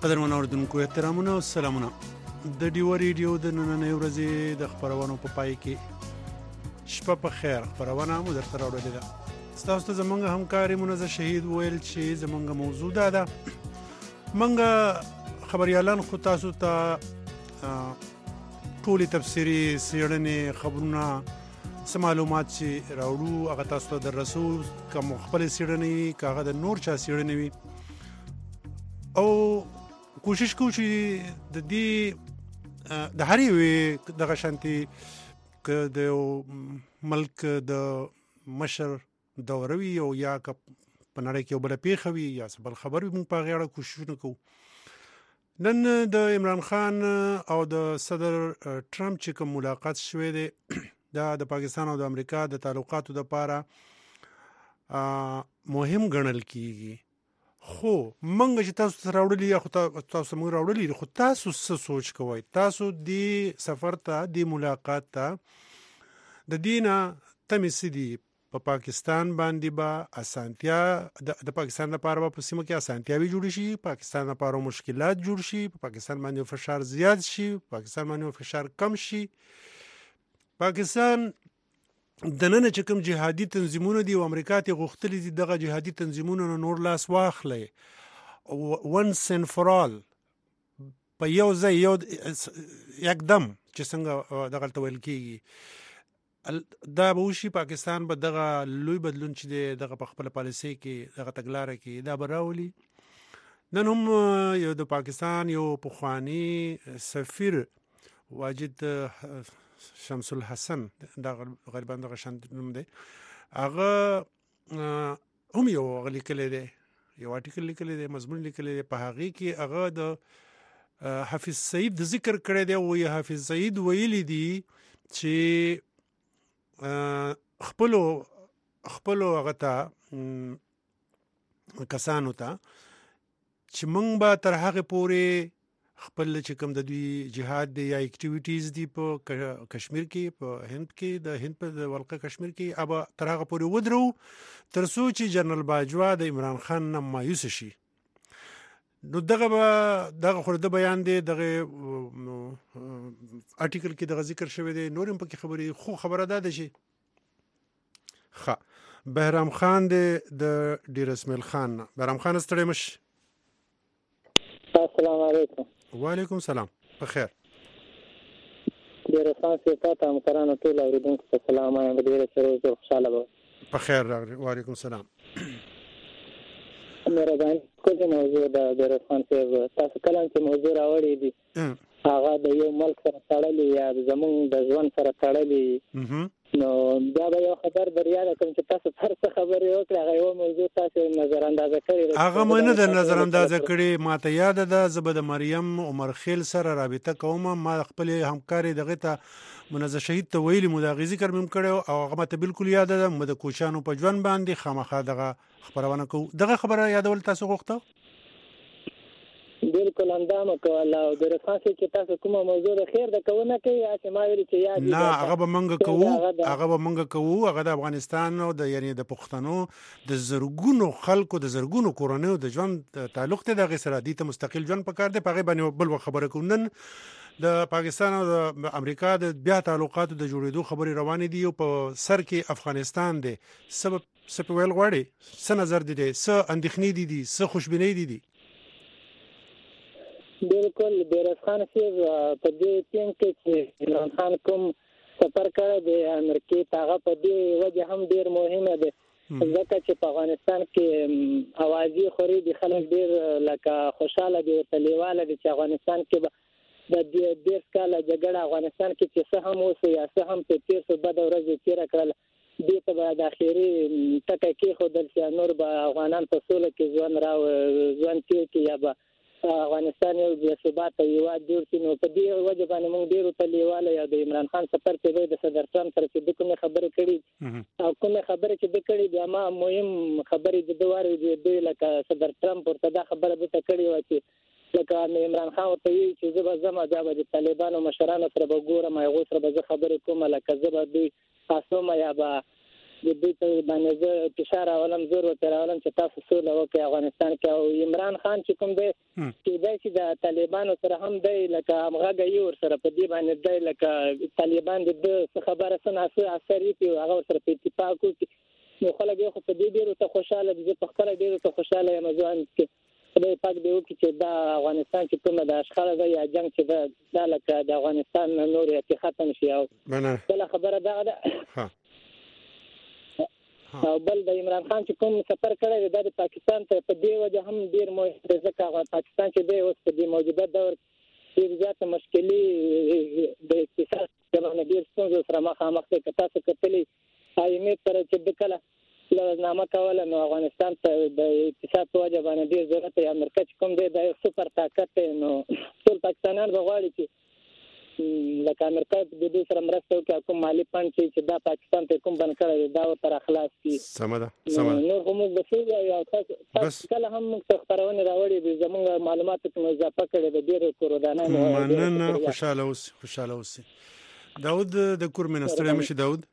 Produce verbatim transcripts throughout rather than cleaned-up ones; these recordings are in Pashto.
قدرمن اوریدونکو احترامونه او سلامونه. د ډیو ریډیو د نننۍ ورځې د خبرونو په پای کې شپه په خیر خبرونه مو درته راوړلې ده. تاسو ته زمونږ همکاري منزه شهید ویل چې زمونږ موضوع ده ده منګه خبريالان خو تاسو ته ټولي تفسیری سیړنې خبرونه سم معلومات چې راوړو هغه تاسو ته دررسو کوم خپل سیړنې کاغه د نور چا سیړنې وي او کوشش کوو چې د دې د هر یوې دغه شانتي که د ملک د مشر دوروي او یا که په نړۍ کې یو بله پیښه وي یا څه بل خبر وي، موږ په هغې اړه کوششونه کوو. نن د عمران خان او د صدر ټرمپ چې کوم ملاقات شوی دی دا د پاکستان او د امریکا د تعلقاتو دپاره مهم ګڼل کیږي. خو منګه چې تاسو ته راوړلي یا خو تاسو موږ راوړلي خو تاسو څه سوچ کوئ؟ تاسو دې سفر ته دې ملاقات ته د دې نه تمې څه دي؟ په پاکستان باندې به اسانتیا د پاکستان لپاره به په سیمه کې اسانتیاوي جوړ شي، پاکستان لپاره مشکلات جوړ شي، په پاکستان باندې فشار زیات شي، پاکستان باندې فشار کم شي. پاکستان د نن چې کوم جهادي تنظیمونه دي او امریکا ته غوښتلي دي دغه جهادي تنظیمونه نور لاس واخلي once and for all په یو ځای یو یکدم چې څنګه دغه ته ویل کېږي دا به وشي. پاکستان به دغه لوی بدلون چې دی دغه په خپله پالیسۍ کې دغه تګلاره کې دا به راولي. نن هم یو د پاکستان یو پخواني سفیر واجد شمس الحسن دا غالبا دغه شان نوم دی، هغه هم یو هغه لیکلی دی، یو آرټیکل لیکلی دی، مضمون لیکلی دی، په هغې کې هغه د حافظ سعید د ذکر کړی دی. وایي حافظ سعید ویلی دي چې خپلو خپلو هغه ته کسانو ته چې موږ به تر هغې پورې خپل چې کوم د دوی جهاد دی یا اکټیویټیز دي په کشمیر کې، په هند کې، د هند په ولقه کشمیر کې، ابا تر هغه پورې ودرو تر څو چې جنرال باجوا د عمران خان نه مایوس شي. نو دغه به دغه خو د بیان دی دغه آرټیکل کې دغه ذکر شوی دی، نور هم پکې خبرې. خو خبره دا ده چې ښه بهرام خان دی د ډیر اسماعیل خان نه. بهرام خان ستړی مش. السلام علیکم. وعلیکم السلام. په خیر. ډیر خان سیتا ته همکارانو ټول اوریدونکو ته سلام وایم. ډیر سره زه خوشاله به. په خیر راغلی. وعلیکم السلام. مهرباني کوم موضوع د ډیر خان صاحب تاسو کله چې موضوع راوړی دي هغه د یو ملک سره تړلې یا زمونږ د ژوند سره تړلې، نو دا به یو خبر در یاد کړم چې تاسو هر څه خبرې وکړې هغه یو موضوع تاسو نظر اندازه کړې. هغه مې نه د نظر اندازه کړې، ما ته یاد ده زه به د مریم عمر خیل سره رابطه کوم، ما خپل همکاري دغه ته منزه شهید ته ویلي مو د هغې ذکر مې کړی او هغه ماته بالکل یاد ده. مو د کوچیانو په ژوند باندې خامخا دغه خبرونه کوو. دغه خبره یادول تاسو غوښته؟ بالکل اندامه کوله او د رفاقي چې تاسو کومه موضوع د خیر د کوونه کوي چې ما ویل چې یاد نه هغه به منګه کوو هغه به منګه کوو هغه د افغانستان او د یعنی د پښتنو د زرګونو خلکو د زرګونو کورنیو د ژوند تعلق ته دغه سره دي ته مستقل ژوند پکار دی. په هغې باندې بل خبره کوو. نن د پاکستان او د امریکا د بیا تعلقاتو د جوړېدو خبرې روانې دي او په سر کې افغانستان دی. سبب څه په ویل غواړي؟ څه نظر دی دی؟ څه اندېښنې دي دي؟ څه خوشبینۍ دي دي؟ بالکل بیرس خان صاحب په دې ټیم کې چې عمران خان کوم سفر کړی دی امریکې ته هغه په دې وجه هم ډېر مهمه دی ځکه چې په افغانستان کې اوازې خوري دي، خلک ډېر لکه خوشحاله دي ورته لیواله دي چې افغانستان کې به د دېرش کاله جګړه افغانستان کې چې څه هم وسو یا څه هم په تېر څو بده ورځې تېره کړله دې ته به د اخري ټکی کېښودل چې نور به افغانان په سوله کې ژوند را ژوند تېر کړي یا به افغانستان یو بې ثباته هېواد جوړ کړي. نو په دې وجه باندې موږ ډېر ورته لیواله یو د عمران خان سفر چې دی د صدر ټرمپ سره چې ده کومې خبرې کړي او کومې خبرې چې ده کړي دي اما مهم خبرې د ده واورېدې دوی لکه صدر ټرمپ ورته دا خبره ده ته کړې وه چې لکه عمران خان ورته وایي چې زه به ځم بیا به د طالبانو مشرانو سره به ګورم هغو سره به زه خبرې کوم لکه زه به دوی پاسوم یا به د دوی په باندې زه فشار راولم، زور ورته راولم چې تاسو سوله وکړئ افغانستان کې. او عمران خان چې کوم دی کېدای شي د طالبانو سره هم دی لکه همغږی یي ورسره په دې باندې دی لکه طالبان د ده څه خبره څه ناڅه اثر وکړي او هغه ورسره په اتفاق وکړي. نو خلک یې خو په دې ډېرو ته خوشحاله دي، زه په خپله ډېرو ته خوشحاله یم ځوان کې خدای پاک دې وکړي چې دا افغانستان چې کومه د اشخاص ده یا جنګ چې ده دا لکه د افغانستان نور یې ختم شي. او بله خبره دغه ده او بل د عمران خان چې کوم سفر کړی دی دا د پاکستان ته په دې وجه هم ډېر مهم دی ځکه پاکستان چې دی اوس په دې موجوده دور ډېر زیاته مشکلي د اقتصاد باندې ډېر ستونزو سره مخامخ دی. که تاسو کتلي آی ایم ایف سره چې د کله لوزنامه کوله نو افغانستان ته د اقتصاد په وجه باندې ډېر ضرورت دی. امریکا چې کوم دی دا یو سپر طاقت دی نو ټول پاکستانیان به غواړي چې لکه امریکا د دې سره مرسته وکړي کوم مالي فنډ چې دا پاکستان ته کوم بند کړی دا ورته خلاص کړي. سمه ده سمه ده. نور هم د څه یو تاسو کله هم موږ خبرونه راوړي د زموږ معلوماتو کې اضافه کړي د ډېر کورودانانو. مننه، خوشاله اوسئ خوشاله اوسئ. داود د کور منستر مشي داود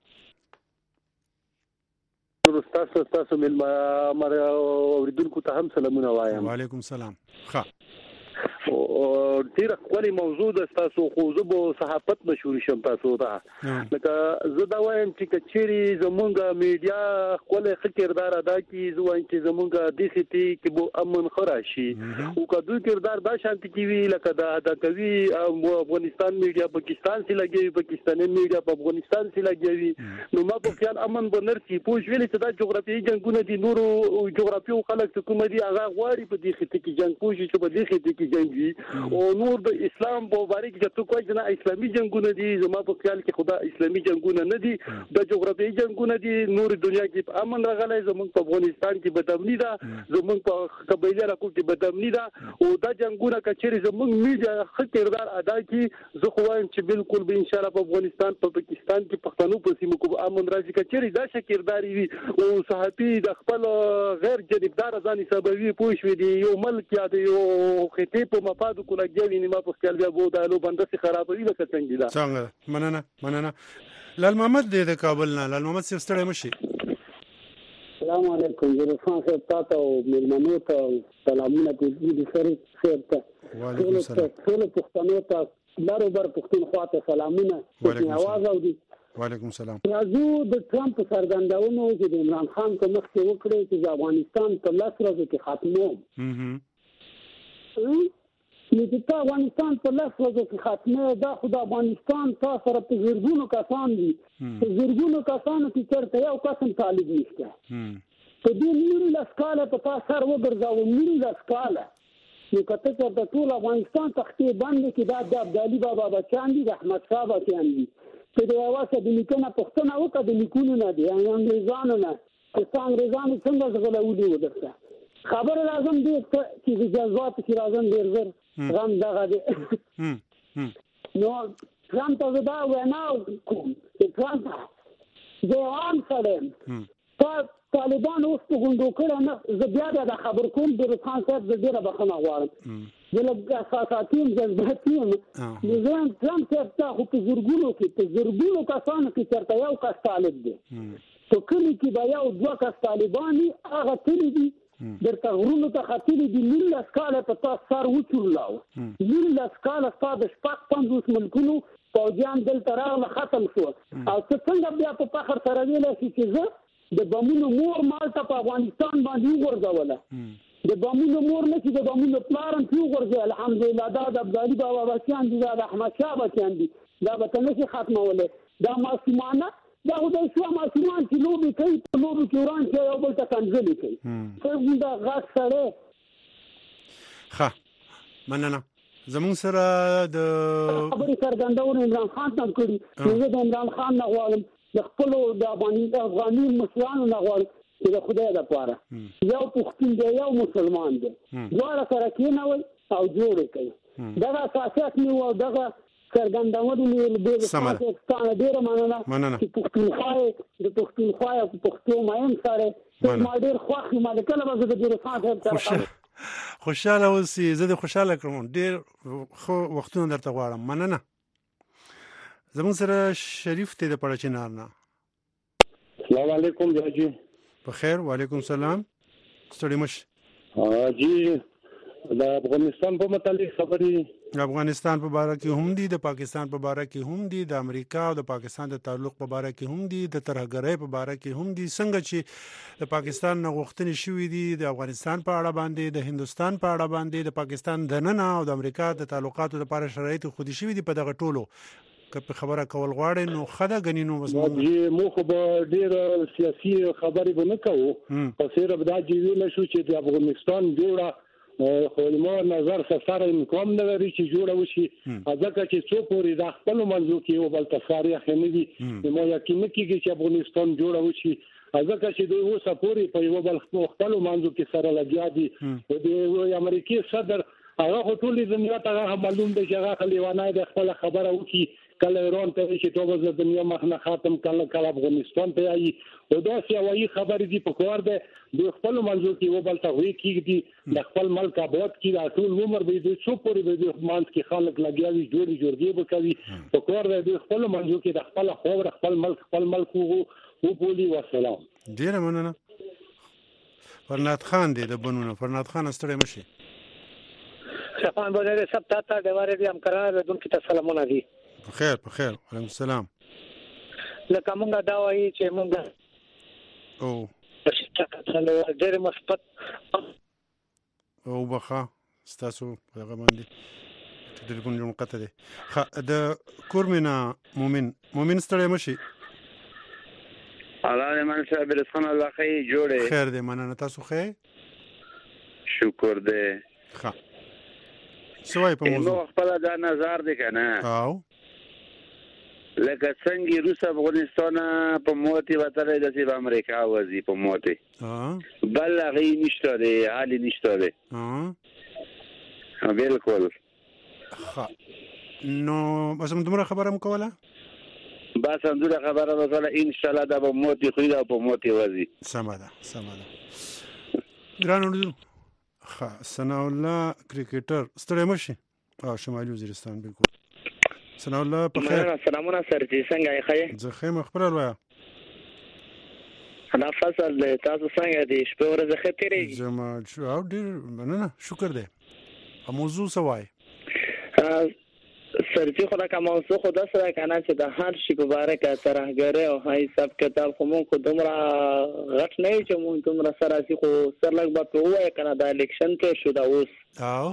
تاسو تاسو مل مر اوریدونکو ته هم سلامونه وایم. وعلیکم سلام. ښه او ډیره خولي موضوع ده تاسو خو زه به صحافت مشهور شم تاسو ته لکه زه دا وایم چې کچيري زمونږ میډیا خپل خکردار ادا کی زه وایم چې زمونږ د سيتي کې بو امن خراشي او کدو کردار دا شانتي کی وی لکه دا د کوي افغانستان میډیا پاکستان سي لګي پاکستاني میډیا په افغانستان سي لګي نو ما په خیال امن بنرسي پوښ ویل چې دا جغرافیایي جنگونه دي نورو جغرافیو خلک کوم دي هغه غواړي په دې خته کې جنگ پوښي چې په دې خته کې جنگ او نور د اسلام په اړه کې چې کوم ځنه اسلامي جنگونه دي زما په خیال کې خدا اسلامي جنگونه نه دي د جغرافیایي جنگونه دي نور دنیا کې امن راغلی زموږ په افغانستان کې بدامنی ده زموږ په قبایلی علاقو کې بدامنی ده او دا جنگونه کچېري زموږ میډیا ښه کردار ادا کړي زه خو وایم چې بالکل به ان شاء الله په افغانستان په پاکستان کې پښتنو په سیمو کې امن راځي کچېري دا شکرداري وي او صحافي د خپل غیر جانبدار ځان حسابوي پوښوي دي یو ملک یا دی یو خطې په مفاد کو لګي نه ما په خیال بیا بو د لو بندسي خرابوي لکه څنګه دا څنګه مننه مننه. لال محمد د کابل نه لال محمد صاحب ستړی مشي. السلام علیکم جناب صاحب تاسو او ملمنو ته سلامونه دي سره ته وعلیکم السلام ټول پښتنو ته لارو بر پښتونخوا ته سلامونه وعلیکم आवाज او دي وعلیکم السلام. راځو د ټرمپ څرګندونو چې د عمران خان په مخ کې وکړي چې افغانستان په لاس راځي کې ختمو هم نو چې افغانستان په لاس راځي کې ختمه دا خو د افغانستان تاسو سره په زرګونو کسان دي په زرګونو کسانو کې چرته یو قسم طالب نشته په دې نیمه لاسکاله په تاسو سره وګرځاو نیمه لاسکاله نو کته چې د ټول افغانستان تختې باندې کې دا د عبدالي بابا بچان دي د احمد شاه بچان دي چې د اواسه د لیکنه پښتنه وکړه د لیکونو نه دي انګريزانو نه چې انګريزانو څنګه غلولي ودرته خبر لازم دي چې د جذبات کې لازم ډیر زر غم دغه دي نو ټرمپ ته دا وینا کوم چې ټرمپ زه عام سلام تا طالبان اوس په ګوندو کړه نه زه بیا دا خبر کوم د خان صاحب زه ډیره بخښنه غواړم زه له اساساتیم جذباتیم نظام ټرمپ ته خو په زرګونو کې په زرګونو کسانو کې چرته یو کس طالب دی په کلی کې به یو دوه کس طالبانی هغه تللی دي درته غرونو ته خطرې دي نیله سکاله په تاسو سر وچورلاو نیله سکاله ستاسو شپږ پنځوس ملکونو پوځیان دلته راغله ختم شو او څه څنګه بیا په فخر سره ویلی شي چې زه د بمونو مور مالته په افغانستان باندې وغورځوله د بمونو مور نه چې د بمونو پلار هم چې وغورځي الحمدلله دا د عبدالي بابا بچیان دي دا د احمد شاه بچیان دي دا به ته نشي ختمولی دا معصومانه دا خو د شو ماشومان چې لوبې کوي په لوبو کې وران کوي یو بل ته کنځلې کوي څنګه دا غاښ سړی ښه مننه. زموږ سره د خبرې څرګندونه عمران خان ته کړي زه د عمران خان نه غواړم د خپلو د افغاني مشرانو نه غواړم چې د خدای دپاره یو پښتون دی یو مسلمان دی دواړه سره کېنوئ او جوړې کوي دغه اساسیات مې و دغه څرګندونه مې د پاکستان ډېره مننه چې پښتونخوا د پښتونخوا او پښتو مایم سره ما ډېر خوښ یم د کله به زه د جیروخان صاحب سره خوشحاله اوسئ زه د خوشحاله کړم ډېر ښه وختونه درته غواړم مننه. زموږ سره شریف ته د پړچینار نه السلام علیکم جاجي. بخیر وعلیکم سلام. ستړي مش جی د افغانستان په متعلق خبرې افغانستان په باره کې هم دي، د پاکستان په باره کې هم دي، د امریکا او د پاکستان د تعلق په باره کې هم دي، د ترهګرۍ په باره کې هم دي. څنګه چې د پاکستان نه غوښتنې شوې دي د افغانستان په اړه باندې، د هندستان په اړه باندې، د پاکستان د نن او د امریکا د تعلقاتو لپاره شرایط خودي شوې دي په دغه ټولو که په خبره کول غواړي نو خدا غني نو مزمون مو خو به ډیر سیاسي خبرې به نه کوو، په صرف دا چې ویل شو چې د افغانستان جوړه خو مو نظر سره امکان نه لري چې جوړه وشي، ځکه چې څو پورې د خپل منځو کې یو بل تفاریخ نه دي. مو یقین کیږي چې افغانستان جوړه وشي، ځکه چې دوی اوسه پورې په یو بل خپل منځو کې سره لګیا دي. د امریکای صدر هغه ټول دنیا ته معلوم دی چې هغه لیوانای د خپل خبره وکي، کله ایران ته چې توبه د دنیا مخنه خاتم کله کله افغانستان ته ای او دا سیاوی خبرې دي په کار ده د خپل منځو کې و بل ته وی کیږي د خپل ملک آباد کی د ټول عمر به د څو پورې به د مانس کې خلک لګیاوي جوړي جوړي به کوي په کار ده د خپل منځو کې د خپل خو خپل ملک خپل ملک وو او بولی والسلام. ډیر مننه. فرناد خان دی د بنونه. فرناد خان ستړي مشي. شفان بوله سب تا ته د واره دي همکارانو د دونکو ته سلامونه دي. بخیر بخیر وعلیکم السلام. لکه مونږه دا وایي چې مونږه او ډېر مثبت او بخا ستاسو پیغام باندې ټلیفون جوړ کته دي. خ د کورمینا مومن مومن ستړي مشي. الله من صاحب رسخان الله خیر جوړه. خیر دې مننه تاسو خیر. شکر دې. ښه سوای په موضوع خپل دا نظر دی کنه. او لکه څنګه روس افغانستان په موتی وتره د سی امریکا وزي په موتی ها بل غي نشته دی حالي نشته دی ها بالکل. ها نو بس موږ دمر خبره مکوله بس همدغه خبره وکړه ان شاء الله د موتی خو دا په موتی وزي سماده سماده ګرانو. ها ثنا الله کرکټر ستړي مشي او شمالي وزیرستان بالکل. ثنا الله په خیر. سلامونه سر چې څنګه یې خیر؟ زه خیر مخبره وایا. انا فصل تاسو څنګه دي شپه ورځ ښه تیریږي؟ زما شو او ډیر مننه شکر دی. موضوع سوای سر چې خو دا کوم موضوع خو دا سره کنه چې د هر شي په اړه کې ترهګره او هاي سب کتاب خو مونږ دومره غټ نه چې مونږ دومره سره سي خو سر لګ به وای کنه دا الیکشن کې شو دا اوس او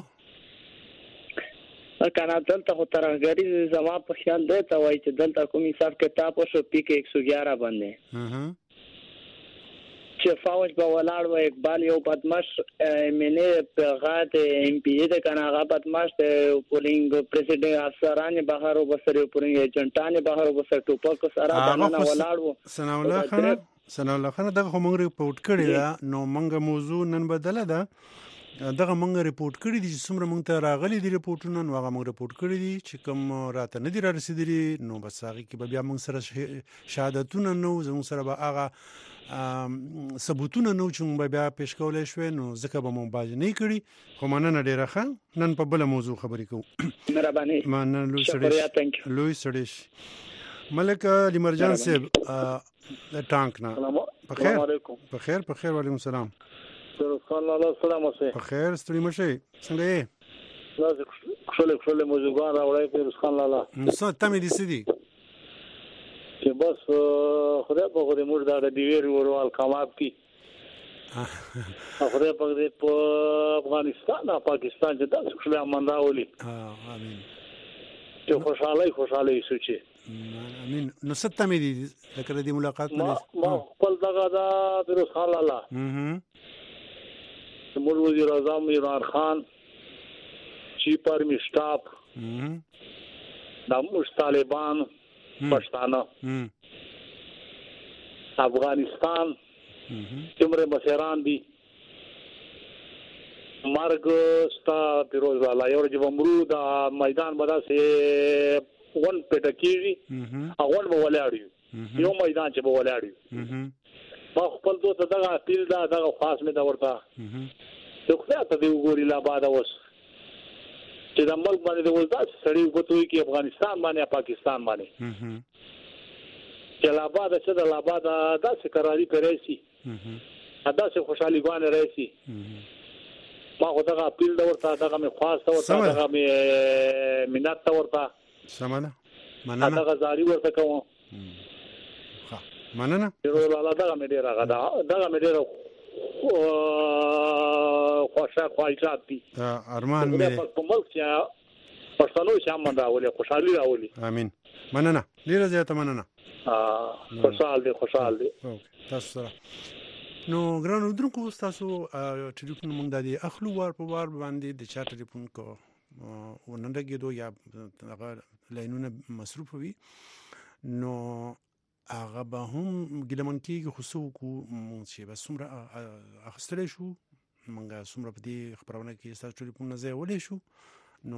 کنه دلته خو ترهګری زما په خیال دی ته وای چې دلته کوم حساب کتاب شو پی کې ایک سو ګیارہ باندې اها چې فوج به ولاړ و اقبال یو بدمعش منه پیغات ام پی د کنه هغه بدمعش پولینګ پریزیډنټ افسران بهر وبسره پولینګ ایجنټان بهر وبسره ټوپک سره دنه ولاړ و. ثنا الله خان ثنا الله خان دغه موږ ریپورت کړی دا نو موږ موضوع نن بدله ده دغه موږ ریپورت کړی دي چې څومره موږ ته راغلي دي ریپورتونه نو هغه موږ ریپورت کړی دي چې کوم راته نه دي را رسیدلي نو بس هغه کې بیا موږ سره شهادتونه نو زموږ سره به هغه ثبوتونه نو چې موږ بیا پیش کولای شو نو ځکه به موږ باج نه کړی خو مننه ډیره ښه. نن په بل موضوع خبرې کوو. مهرباني مننه لوی سړی لوی سړی ملک علي مرجان صاحب د ټانک نه په خیر په خیر په خیر وعلیکم السلام. خان الله سلام اوسه. په خیر ستړي مشي څنګه یې؟ زه خپل خپل موضوعان راوړای په خان الله. نو څه تمه دي سدي؟ چې بس خدای په خدای موږ دا د دیویر وروال کامیاب کی. خدای په دې په افغانستان او پاکستان چې تاسو خپل امن راولي. ها امين. چې خوشاله خوشاله سوچي. امين. نو څه تمه دي لکه دې ملاقات نه ما خپل دغه دا د خان الله. اها مول وزیر اعظم عمران خان چیف آرمی سٹاف د موږ طالبان پښتانه افغانستان څومره مسیران دي مرګ ستا پیروز والا یو چې بمرو د میدان بدا سي ون پټکیږي اول به ولاړی یو میدان چې به ولاړی ما خپل دوه دغه اپیل دا دغه خاص مې دا ورته څو خدای ته دی وګوري لا بعد اوس چې د ملک باندې د وزدات سړی وګوري کې افغانستان باندې پاکستان باندې جلاباد چې د لاباد داسې قراری پرېسي ادا سه خوشحالي غوانه راشي ما خو دغه اپیل دا ورته دغه می خواسته ورته دغه می مننت ورته سمانه مننه دغه زاری ورته کوم ها مننه الله دغه می ډیر هغه دغه می ډیر خوشا خوایشات دي ارمان می په ملک چې پښتنو شامن راولي خوشحالي راولي امين مننه ډیر زیاته مننه ها خوشحال دي خوشحال دي تاسو نو ګرانو درکو تاسو ټلیفون مونږ د اخلو وار په وار باندې د چا ټلیفون کو ونندګیدو یا هغه لاینونه مصروف وي نو هغه به هم ګلمن کېږي خصو کو چې بس څومره اخستلی شو مونږ څومره په دې خبرونه کې تاسو ټلیفون نه ځای ولې شو نو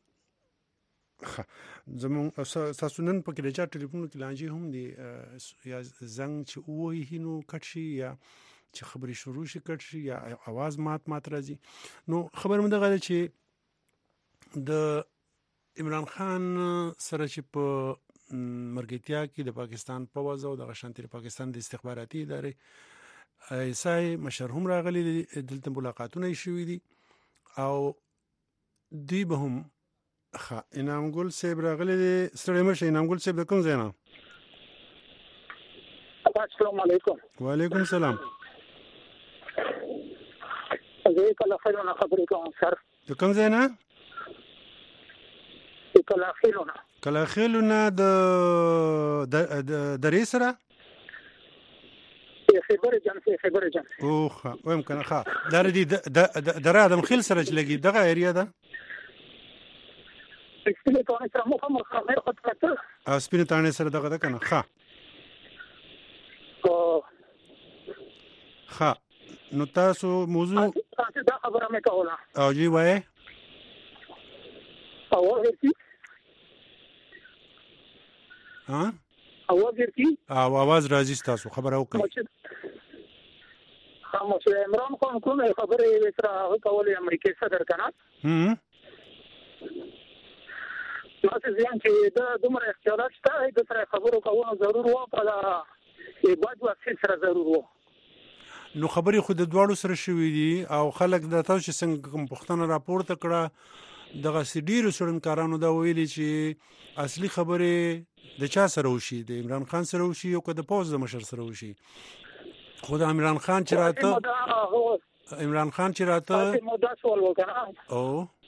زمون تاسو نن په کې د چا ټلیفون کې لانجې هم دي یا زنګ چې وایي نو کټ شي یا چې خبرې شروع شي کټ شي یا आवाज مات مات راځي نو خبر مده غواړي چې د عمران خان سره چې په مرګتیا کې د پاکستان په وځو د غشنتي پاکستان د استخباراتي ادارې ایسای مشر هم راغلي دلته ملاقاتونه شوي دي او دوی به هم خا انعام ګل صاحب راغلي دي ستړي مشه انعام ګل صاحب د کوم ځای نه السلام علیکم وعلیکم السلام زه کله خیرونه خبرې کوم سر د کوم ځای نه کله خیرونه کله خیرونه د درې سره خبره جان خبره جان اوه ويم کنه ښه دا ردی د رادم خیل سره چې لګي دغه ایریا ده سپینه تانه سره مو هم خبره خطر او سپینه تانه سره دغه ده کنه ښه او ښه نو تاسو موضوع تاسو دا خبره مې کوله او جی وای او ورته ها او ورته او आवाज راځي تاسو خبره وکړئ خاموش عمران خان کومه خبره یې سره کولې امریکای صدر کنه هم نو ځین چې دا دومره اختیارات شته د سره خبرو کوو ضرور و په ای باج واسه سره ضرور و نو خبرې خود د دواړو سره شوې دي او خلک د تاسو چې څنګه کوم پښتنه راپورته کړه دغه سډیرو سړنکارانو دا ویلي چې اصلي خبره د چا سره وشي د عمران خان سره وشي او که د پوز د مشر سره وشي خو د عمران خان چې راته عمران خان چې راته مو دا سوال وکړه او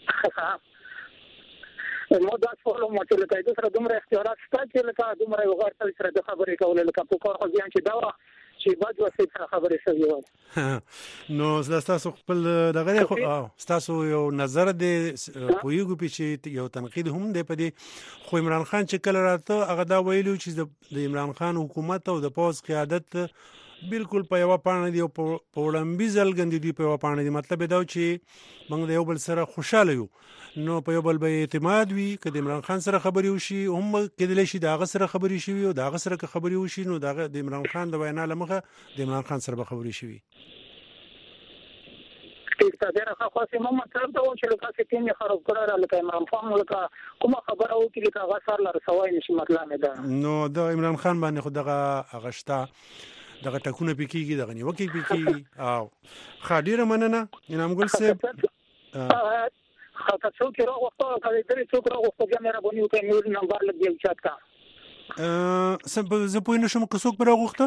مو دا سوال مو چې لکه د سره دومره اختیارات شته چې لکه دومره وغړتل سره د خبرې کول لکه په کار خو ځان چې دا چې باج واسه سره خبرې شوی و نو تاسو خپل دغه خو تاسو یو نظر دی پویګو چې یو تنقید هم دی په دې خو عمران خان چې کله راته هغه دا ویلو چې د عمران خان حکومت او د پوز قیادت بالکل په یو پانه دی په وړاندې ځلګند دی په یو پانه دی مطلب دا چې موږ د یو بل سره خوشاله یو نو په یو بل به اعتماد وي کله عمران خان سره خبري وشي هم کېدلی شي دا غ سره خبري شي او دا غ سره خبري وشي نو دا د عمران خان د وینا لمخه د عمران خان سره به خبري شي ستاسو خاصه مو مطلب دا و چې لکه چې تیم خراب کړه لکه عمران خان لکه کومه خبره و چې لکه هغه سره لر سوای نشي مطلب نه ده نو د عمران خان باندې خو دغه غشتا دغه ټکونه پکېږي دغه نیوکې پکېږي او خاډیره مننه انعام ګل صاحب خاطر څو کې راغوښته کله درې څو راغوښته بیا مې را بونیو کې نور نمبر لګي چات کا ا سم زه پوه نه شم که څوک راغوښته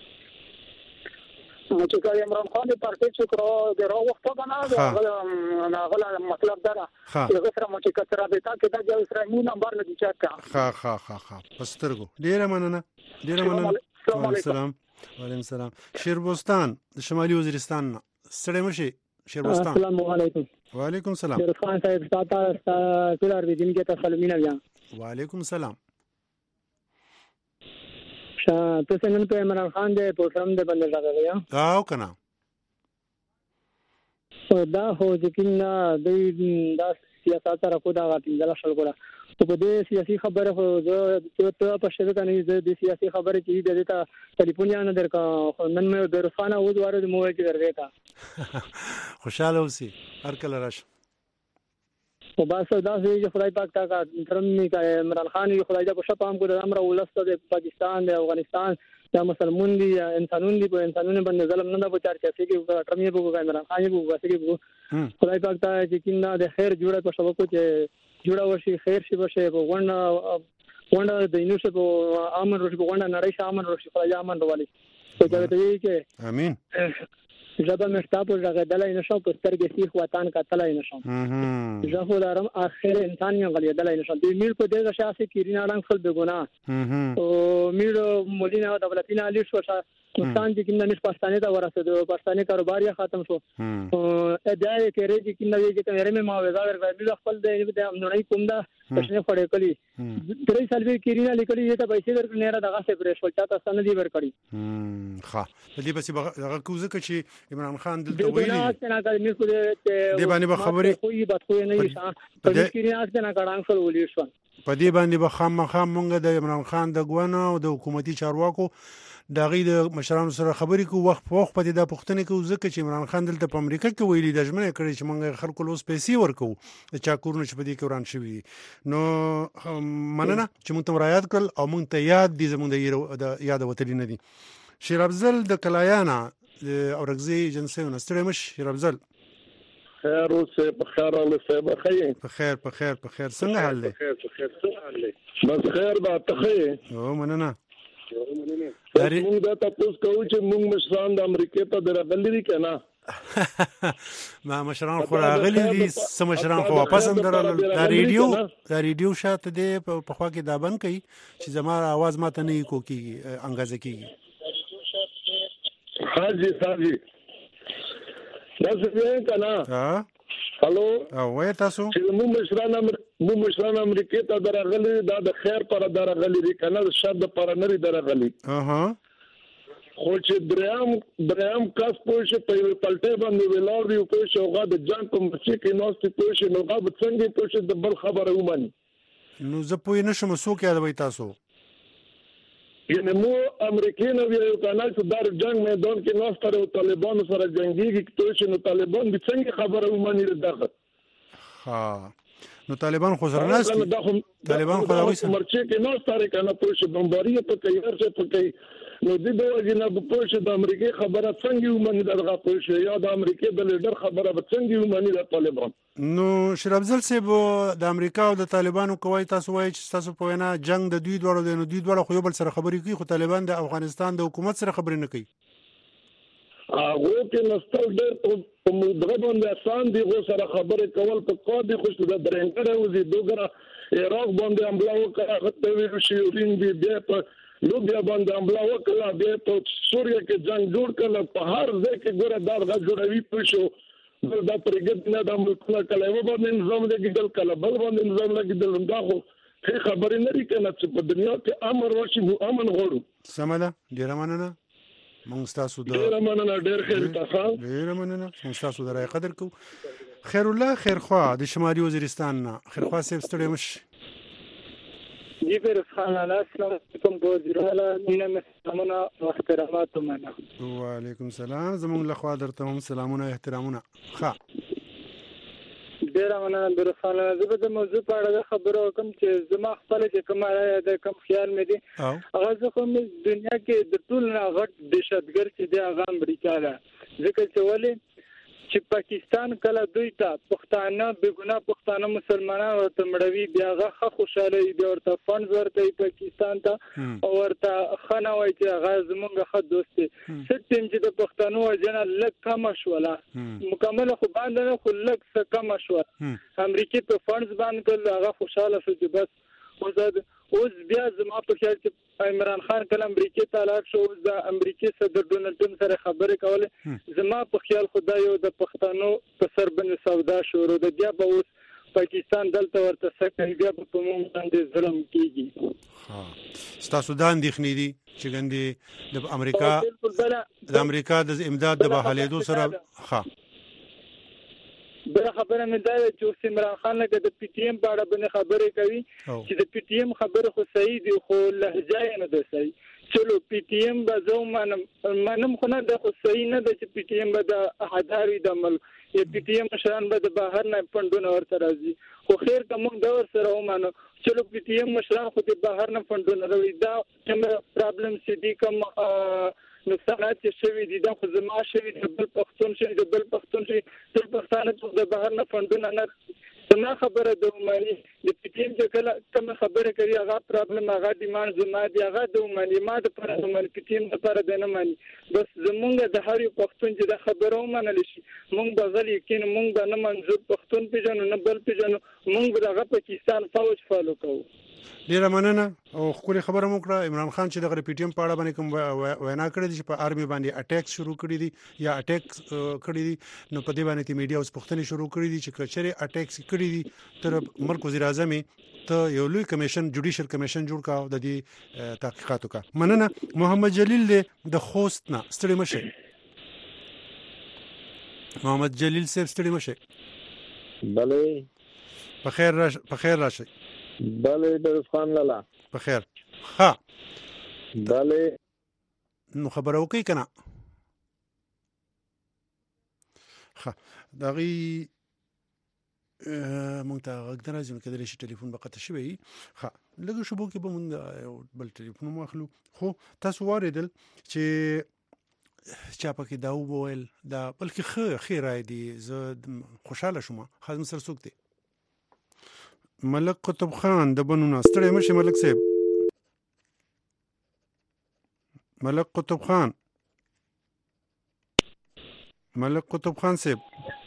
نو چې کله عمران خان د پارټي څوک راغوښته کنه نه غلا مطلب دا چې غسر مو چې کتره به تا کې دا جو سره نور نمبر لګي چات کا ها ها ها ها پسترګو ډیره مننه ډیره مننه السلام علیکم وعلیکم السلام شیربستان د شمالي وزیرستان سره مشي شیربستان السلام علیکم وعلیکم السلام شیخ خان صاحب تاسو ټول اردن کې تاسو مينه بیا وعلیکم السلام شاه تاسو نن په عمران خان دې پروګرام دې باندې راغلی یا او کنه دا هو چې کله د سیاست سره کو دا غاټینګ لا شل کوله په دې سیاسي خبره خو زه ته په شته کنه د سیاسي خبره چې د دې ته ټلیفون یا نه درکا نن مې د رفانه و دواره د موبایل کې درځه خوشاله اوسې هر کله راشه او باسه دا چې خدای پاک تا کا ترمنی کا عمران خان خدای دا په شپام کو د امر ولسته د پاکستان د افغانستان د مسلمان دي انسانون دي په انسانونو باندې ظلم نه د بچار کې چې ترمنی په عمران خان په واسه کې خدای پاک تا چې کیندا د خیر جوړه په شبکو چې جوړه وشي خیر شي بشه په غونډه غونډه د اینوشه په امن روش په غونډه نړۍ شامل روش خدای امن روالي څه کوي چې امين زبا مشتاپو غدلای نشم په سترګې سیخ وطن کتلای نشم زه خو دارم اخر انسان یې غلیدلای نشم د میر په دغه شاسې کیرینا رنګ خل به ګنا او میر مولینا دولتینا علی شو نقصان چې کیند نش پښتانه دا ورسېدو پښتانه کاروبار یې ختم شو او ادعای کړي چې کیند یې چې مېرې مې ماوزا ورغلی خپل د امنړی کوم دا پښنه فړې کړی درې سالوي کیرینا لیکلي چې پیسې ورکړي نه دغه څه پرې شو چاته سن دی ورکړي ښه د دې پسې هغه کوزه چې عمران خان دلته ویلي نه دا نه کو دې باندې به خبرې کوی بد خو نه نشه په دې کیرینا څنګه نه کړان خل ولې شو په دې باندې به خامخا مونږ د عمران خان د ګوانو او د حکومتي چارواکو دا غي د مشرانو سره خبرې کو وخت په وخت په دې د پښتنې کو ځکه چې عمران خان دلته په امریکا کې ویلي د ژمنه کړی چې مونږ خلکو لوس پیسې ورکو د چا کورونه چې په دې کې وران شوی نو مننه چې مونږ ته رعایت کړل او مونږ ته یاد دي زمونږ د یاد وتلی نه دي شیر افضل د کلایانا اورګزي جنسي ونستړي مش شیر افضل خیر اوسه په خیر الله صاحب خیر په خیر په خیر په خیر څنګه حال دی خیر په خیر څنګه حال دی بس خیر به ته خیر او مننه موږ دا تاسو کوو چې موږ مشران د امریکا ته درغلي کنه ما مشران خو راغلي دي سم مشران خو واپس اندرل دا ریډیو دا ریډیو شاته دی په خوا کې دا بند کوي چې زما आवाज ماته نه کوي انګازه کیږي حاجی حاجی دا څه کنه ها هالو او وای تاسو چې موږ مشران موږ مشران امریکا ته درغلي دا د خیر پر درغلي دي کنه شرط پر نری درغلي اها خو چې درام درام کاس پوه په پلټه باندې ویلار دی په شوغه د جان په مچې کې نوستي پوه نو غاب څنګه پوه د بل خبره ومني نو زه پوه نشم څوک یادوي تاسو یعنی مو امریکای نو یو کانال چې دار جنگ میدان کې نوستره او طالبان سره جنگيږي ته نو طالبان به څنګه خبره ومني دغه ها نو طالبان خو سره ناس طالبان خو راوي سره مرچې کې نوستره کنه پوه بمباري په کوي هر څه په کوي نو د دوه جناب پوه د امریکای خبره څنګه ومني دغه پوه یا د امریکای د لیډر خبره څنګه ومني د طالبان نو شیر افضل صاحب د امریکا او د طالبانو کوي تاسو وایي چې تاسو په وینا جنگ د دوی دوړو د دوی دوړو خو یو بل سره خبرې کوي خو طالبان د افغانستان د حکومت سره خبرې نه کوي هغه کې نستل ډېر په مدغه باندې آسان دي غو سره خبرې کول په قاضي خوش د درنګره وزي دوګره عراق باندې حمله وکړه غته ویل شي ورین دي بیا په لوبیا باندې حمله وکړه بیا په سوریا کې جنگ جوړ کړل په هر ځای کې ګوره دا غږ جوړوي پښو دا پرګد نه د ملکونه کله و باندې نظام لګیدل کله بل باندې نظام لګیدل دا خو هیڅ خبرې نه لري کنه چې په دنیا کې امر ورشي مو امن غواړو سمه ده ډیر مننه مونږ تاسو د ډیر مننه ډیر خیر تاسو ډیر مننه مونږ تاسو درای قدر کو خیر الله خیرخوا د شمالي وزیرستان نه خیرخوا سیب ستړي مش جی فیروز خان السلام علیکم ګوزراله مینه سلامونه او احترامات منه وعلیکم السلام زموږ له خوا درته هم سلامونه او احترامونه ښه ډیر مننه فیروز خان زه د موضوع په اړه خبرو کوم چې زما خپل چې کوم د کوم خیال مې دي هغه زه کوم دنیا کې د ټول نه غټ دهشتګر چې د هغه امریکا ده ځکه چې ولې چې پاکستان کله دوی ته پښتانه بګونه پښتانه مسلمانان ورته مړوي بیا هغه خوشاله دي ورته فند ورته پاکستان ته او ورته خنه وای چې هغه زمونږ ښه دوست دي ستیم چې د پښتنو وجنه لږ کم شوله مکمل خو باندې نه خو لږ څه کم شو امریکای په فند باندې کله هغه خوشاله شو چې بس وزاد اوس بیا زما په خیال چې عمران خان کله امریکای ته لاړ شو د امریکای صدر ډونالد ټرمپ سره خبرې کوله زما په خیال خدای یو د پښتنو په سر باندې سودا شروع ده بیا به اوس پاکستان دلته ورته سکه بیا په موږ باندې ظلم کیږي ها ستاسو د اندېښنې دي چې ګندې د امریکا د امریکا د امداد د بحالېدو سره ها بل خبره مې دا چې اوس عمران خان لکه د پی ټی ایم په اړه باندې خبرې کوي چې د پی ټی ایم خبره خو صحیح دي خو لهجه یې نه ده صحیح چلو پی ټی ایم به زه منم منم خو نه ده خو صحیح نه ده چې پی ټی ایم به د احداروي د عمل یا پی ټی ایم مشران به د بهر نه فندونه ورته راځي خو خیر که موږ دا ورسره ومانو چلو پی ټی ایم مشران خو د بهر نه فندونه راوړي دا کوم پرابلم چې دي کوم نقصانات چې شوي دي دا خو زما شوي د بل پښتون شوي د بل پښتون شوي ټول پښتانه ته د بهر نه فندونه نه زما خبره د عماني د پی ټی ایم چې کله کوم خبره کوي هغه پرابلم هغه ډیماند زما دی هغه د عماني ما د پر عماني پی ټی ایم لپاره د نه مانی بس زمونږ د هر یو پښتون چې د خبرو منل شي مونږ به غلي کین مونږ به نه منځو پښتون پیژنو نه بل پیژنو مونږ به دغه پاکستان فوج فالو کوو ډیره مننه او خوري خبره مو کړه عمران خان چې د پی ټی ایم په اړه باندې کوم وینا کړې دي چې په آرمي باندې اٹیک شروع کړی دي یا اٹیک کړی دي نو په دې باندې تی میډیا اوس پښتني شروع کړی دي چې کچره اٹیک کړی دي تر مرکز وزیر اعظم ته یو لوی کمیشن جوډیشل کمیشن جوړ کاو د دې تحقیقاتو کا مننه محمد جلیل د خوست نه ستړي مشه محمد جلیل صاحب ستړي مشه بله په خیر راش په خیر راشي بله برس خان لالا په خیر ها بله نو خبر او کوي کنه ها دغه مونږ ته غږ درځي نو کله شي ټلیفون به قطع شوی ها لږ شوبو کې به مونږ بل ټلیفون مخلو خو تاسو واردل چې چا پکې دا وویل دا بلکې خیر خیر دی زه خوشاله شوم خاص سر سوک دی ملک قطب خان د بنونه ستړي مشه ملک صاحب ملک قطب خان ملک قطب خان صاحب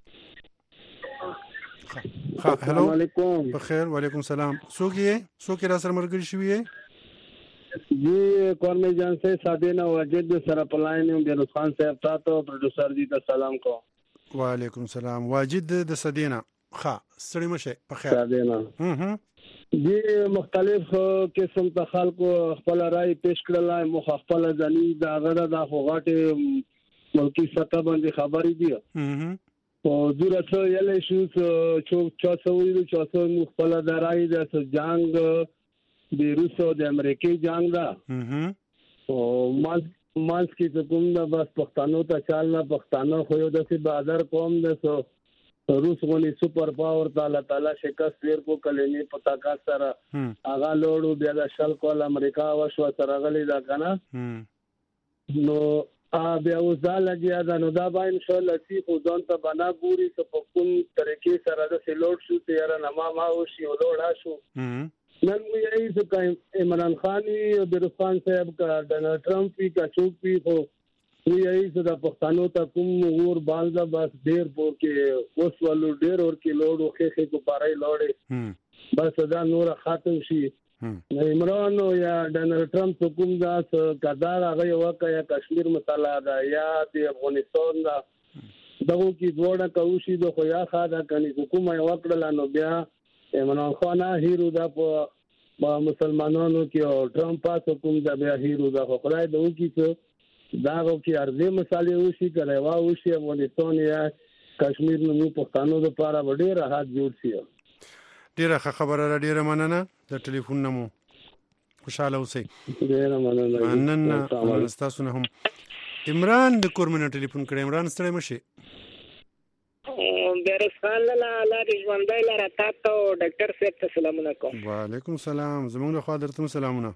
السلام علیکم بخیر وعلیکم السلام څوک یې څوک را سره مرګ شوی یې جی کورمه جان سے سادینا واجد سره پلاین بیروز خان صاحب تاسو پروډوسر جی ته سلام کو وعلیکم السلام واجد د سادینا ها ستړي مشه په خیر سادینا هم جی مختلف قسم ته خلکو خپل رائے پیش کړل مخ خپل ځنی دا غره د غاټه ملکی سطح باندې خبرې دي هم او دغه څه یلې شو چې چا څوې چې څو مخ خپل د رائے د جنگ د روس او د امریکای جنگ دا هم او ماس ماس کې کوم د بس پښتنو ته چال نه پښتنو خو یو د څه بادر قوم د سو روس غونی سپر پاور تعالی تعالی شکست ور کو کلینی پتا کا سره اغا لوړو بیا د شل کول امریکا وشو سره غلی دا کنه نو ا بیا وزاله بیا دا نو دا باین شو لسی خو ځان ته بنا ګوري ته په کوم طریقې سره د سلوټ شو تیار نه ما ما او شی ولوړا شو نن مې یې ځکه عمران خان او برفان صاحب کا ډونالد ټرمپ کا چوک پی خو وی ایسه د پښتنو ته کوم ور باندې بس ډیر پور کې اوس ولو ډیر اور کې لوړو خې خې کو پارای لوړې بس دا نور ختم شي عمران او یا ډونالد ټرمپ کوم دا کدار هغه یو یا کشمیر مسله دا یا د افغانستان دا دغه کې دوړه کوشي د خو یا خاطر کني حکومت یو کړل نو بیا عمران خان هیرو دا په مسلمانانو کې او ټرمپ تاسو کوم دا بیا هیرو دا خدای د وکی څه دا کې ارزه مسالې وشي کړي وا وشي افغانستان یا کشمیر نو پښتنو لپاره ډېر راحت جوړ شي ډېر خبره را ډېر مننه د ټلیفون نمو خوشاله اوسئ ډېر مننه مننه تاسو نه هم عمران د کورمن ټلیفون کړی عمران ستړي مشه بیرس خان لاله الله دې ژوندۍ لاره تاسو ډاکټر صاحب ته سلامونه کوم وعلیکم السلام زموږ له خوا درته سلامونه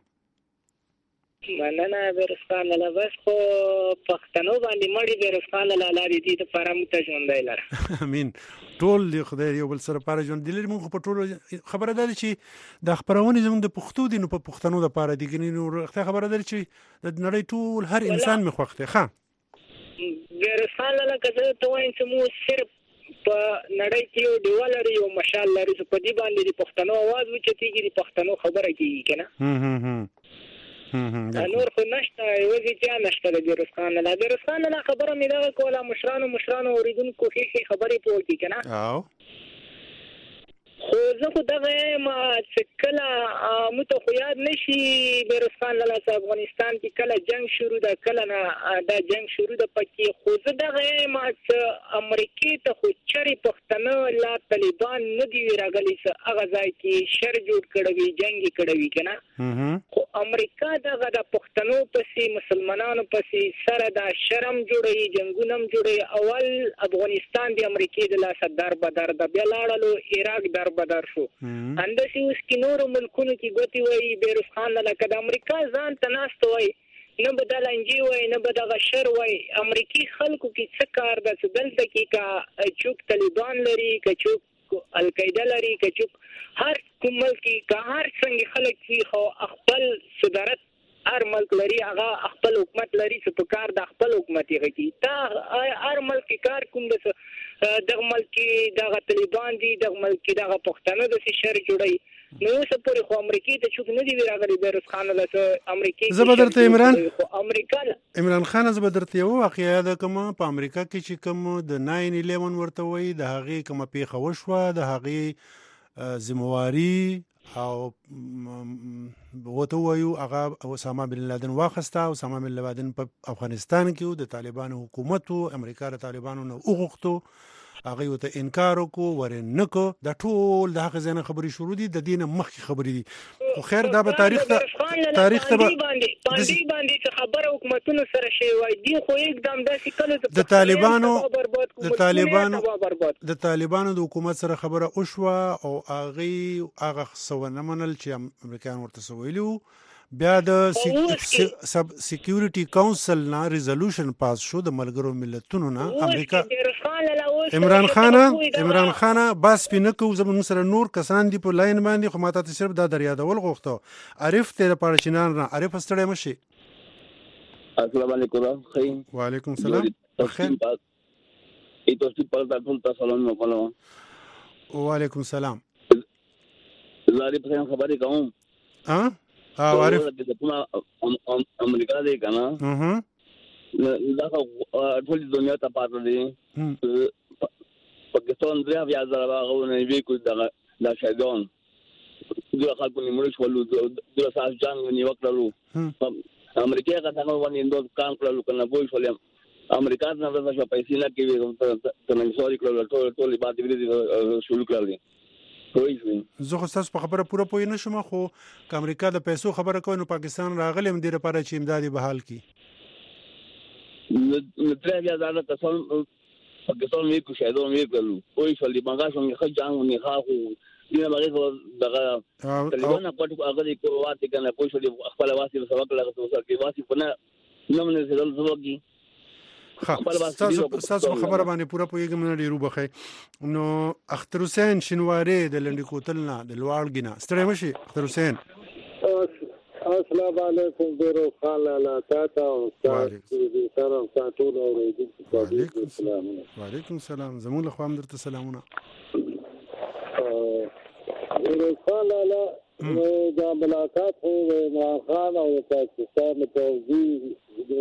مننه بیرس خان لاله بس خو پښتنو باندې مړی بیرس خان لاله دې ته فرام ته ژوندۍ لاره امين ټول خدای یو بل سره پاره ژوند دلته موږ په ټول خبره ده چې د خبرونه زموږ د پښتو دي نو په پښتنو د پاره دي ګنې نو خبره ده چې د نړۍ ټول هر انسان مخوخته ښه بیرس خان لاله کزه ته وایم چې مو صرف په نړۍ کې یو دیوال لري یو مشال لري چې په دې باندې د پښتنو आवाज وچتيږي د پښتنو خبره کیږي کنه هم هم هم نور خو نشته یوازې چې نشته د بیرس خان لاله بیرس خان لاله خبره مې دا کوله مشرانو مشرانو اوریدونکو کې خبرې پوه کی کنه او خو زه خو دغه ما چې کله مت خو یاد نشي بیرس خان لاله افغانستان کې کله جنگ شروع ده کله نه دا جنگ شروع ده پکې خو زه دغه ما چې امریکای ته خو چری پښتنو پښتانه لا طالبان نه دی راغلي څه هغه ځای کې شر جوړ کړوي جنگ کړوي کنه خو امریکا دغه د پښتنو پسې مسلمانانو پسې سره دا شرم جوړي جنگونم جوړي اول افغانستان د امریکای د لاس در بدر د بیا لاړلو عراق در بدر شو اندسي اوس کې نور ملکونو کې ګوتی وای بیروس خان لکه د امریکا ځان تناست وای نه بدل انجی وای نه بدل شر وای امریکای خلکو کې څه کار د دلته کې کا چوک طالبان لري کا چوک القاعده لري کا چوک هر کوم ملک کې کا هر څنګه خلک کې خو خپل صدارت هر ملک لري هغه خپل حکومت لري چې په کار د خپل حکومت یې کوي تا هر ملک کار کوم د دغه ملک کې دغه طالبان دي دغه ملک کې دغه پښتنو د شر جوړي نو څه پورې خو امریکای ته چوک نه دی راغلی بیروس خان له امریکای زبردرته عمران امریکا عمران خان زبردرته یو واقعیا د کوم په امریکا کې چې کوم د ناین الیون ورته وای د هغه کوم پیښه وشوه د هغه ذمہواری او وته وایو هغه اسامه بن لادن واخسته اسامه بن لادن په افغانستان کې د طالبانو حکومت او امریکا د طالبانو نه وغوښتو هغه ته انکار وکړو ورنکو د ټول د هغه ځنه خبري شروع دي د دینه مخکې خبري دي خو خیر دا به تاریخ ته تاریخ ته باندې باندې باندې خبره حکومتونو سره شي وای دی خو एकदम داسې کله د طالبانو د طالبانو د طالبانو د حکومت سره خبره او شو او هغه هغه سونه منل چې امریکایان ورته سویلو بیا د سب سکیورټي کونسل نه ریزولوشن پاس شو د ملګرو ملتونو نه امریکا عمران خان عمران خان بس پینکو زمون سره نور کسان دی په لاین باندې خو ماته صرف دا دریادول غوښته عارف ته لپاره چنان نه عارف ستړی مشي السلام علیکم خیر وعلیکم السلام خیر ای تاسو په تاسو ته سلام وکړم وعلیکم السلام زاري په خبرې کوم ها ها عارف امریکا دی کنه دا ټول دنیا ته پاتې دي پاکستان دریا بیا زراغونه وی کو دا دا شګون دوه خلکو نیمه شولو دوه ساس جنگ نیو کړلو امریکا کا څنګه باندې اندوز کام کړلو کنه وای شولم امریکا نه ورته پیسې نه کوي ته نه سوري کړل ټول ټول باندې دې شروع کړل زه خو تاسو په خبره پوره پوه نه شم خو ک امریکا د پیسو خبره کوي نو پاکستان راغلی هم د لپاره چې امدادي بحال کی نو تر بیا دا تاسو پاکستان می کو شاید می کولو وای شولې بنگا څنګه خ جنگ نه ښه خو دغه باندې دغه طالبان په هغه کې واته کنه کوئی شولې خپل واسي سبق لګا تاسو کې واسي په نه نه زل زوږي تاسو تاسو خبره باندې پوره پوهیږم نه ډیرو بخې نو اختر حسین شنواری د لنډی کوتلنا د لوړګینا ستړی مشي اختر حسین السلام علیکم بیرو خان لاله تاسو او سلام تاسو وعلیکم السلام وعلیکم السلام زموږ له خوا هم درته سلامونه بیرو خان لاله دا ملاقات هو عمران خان او پاکستان توزیع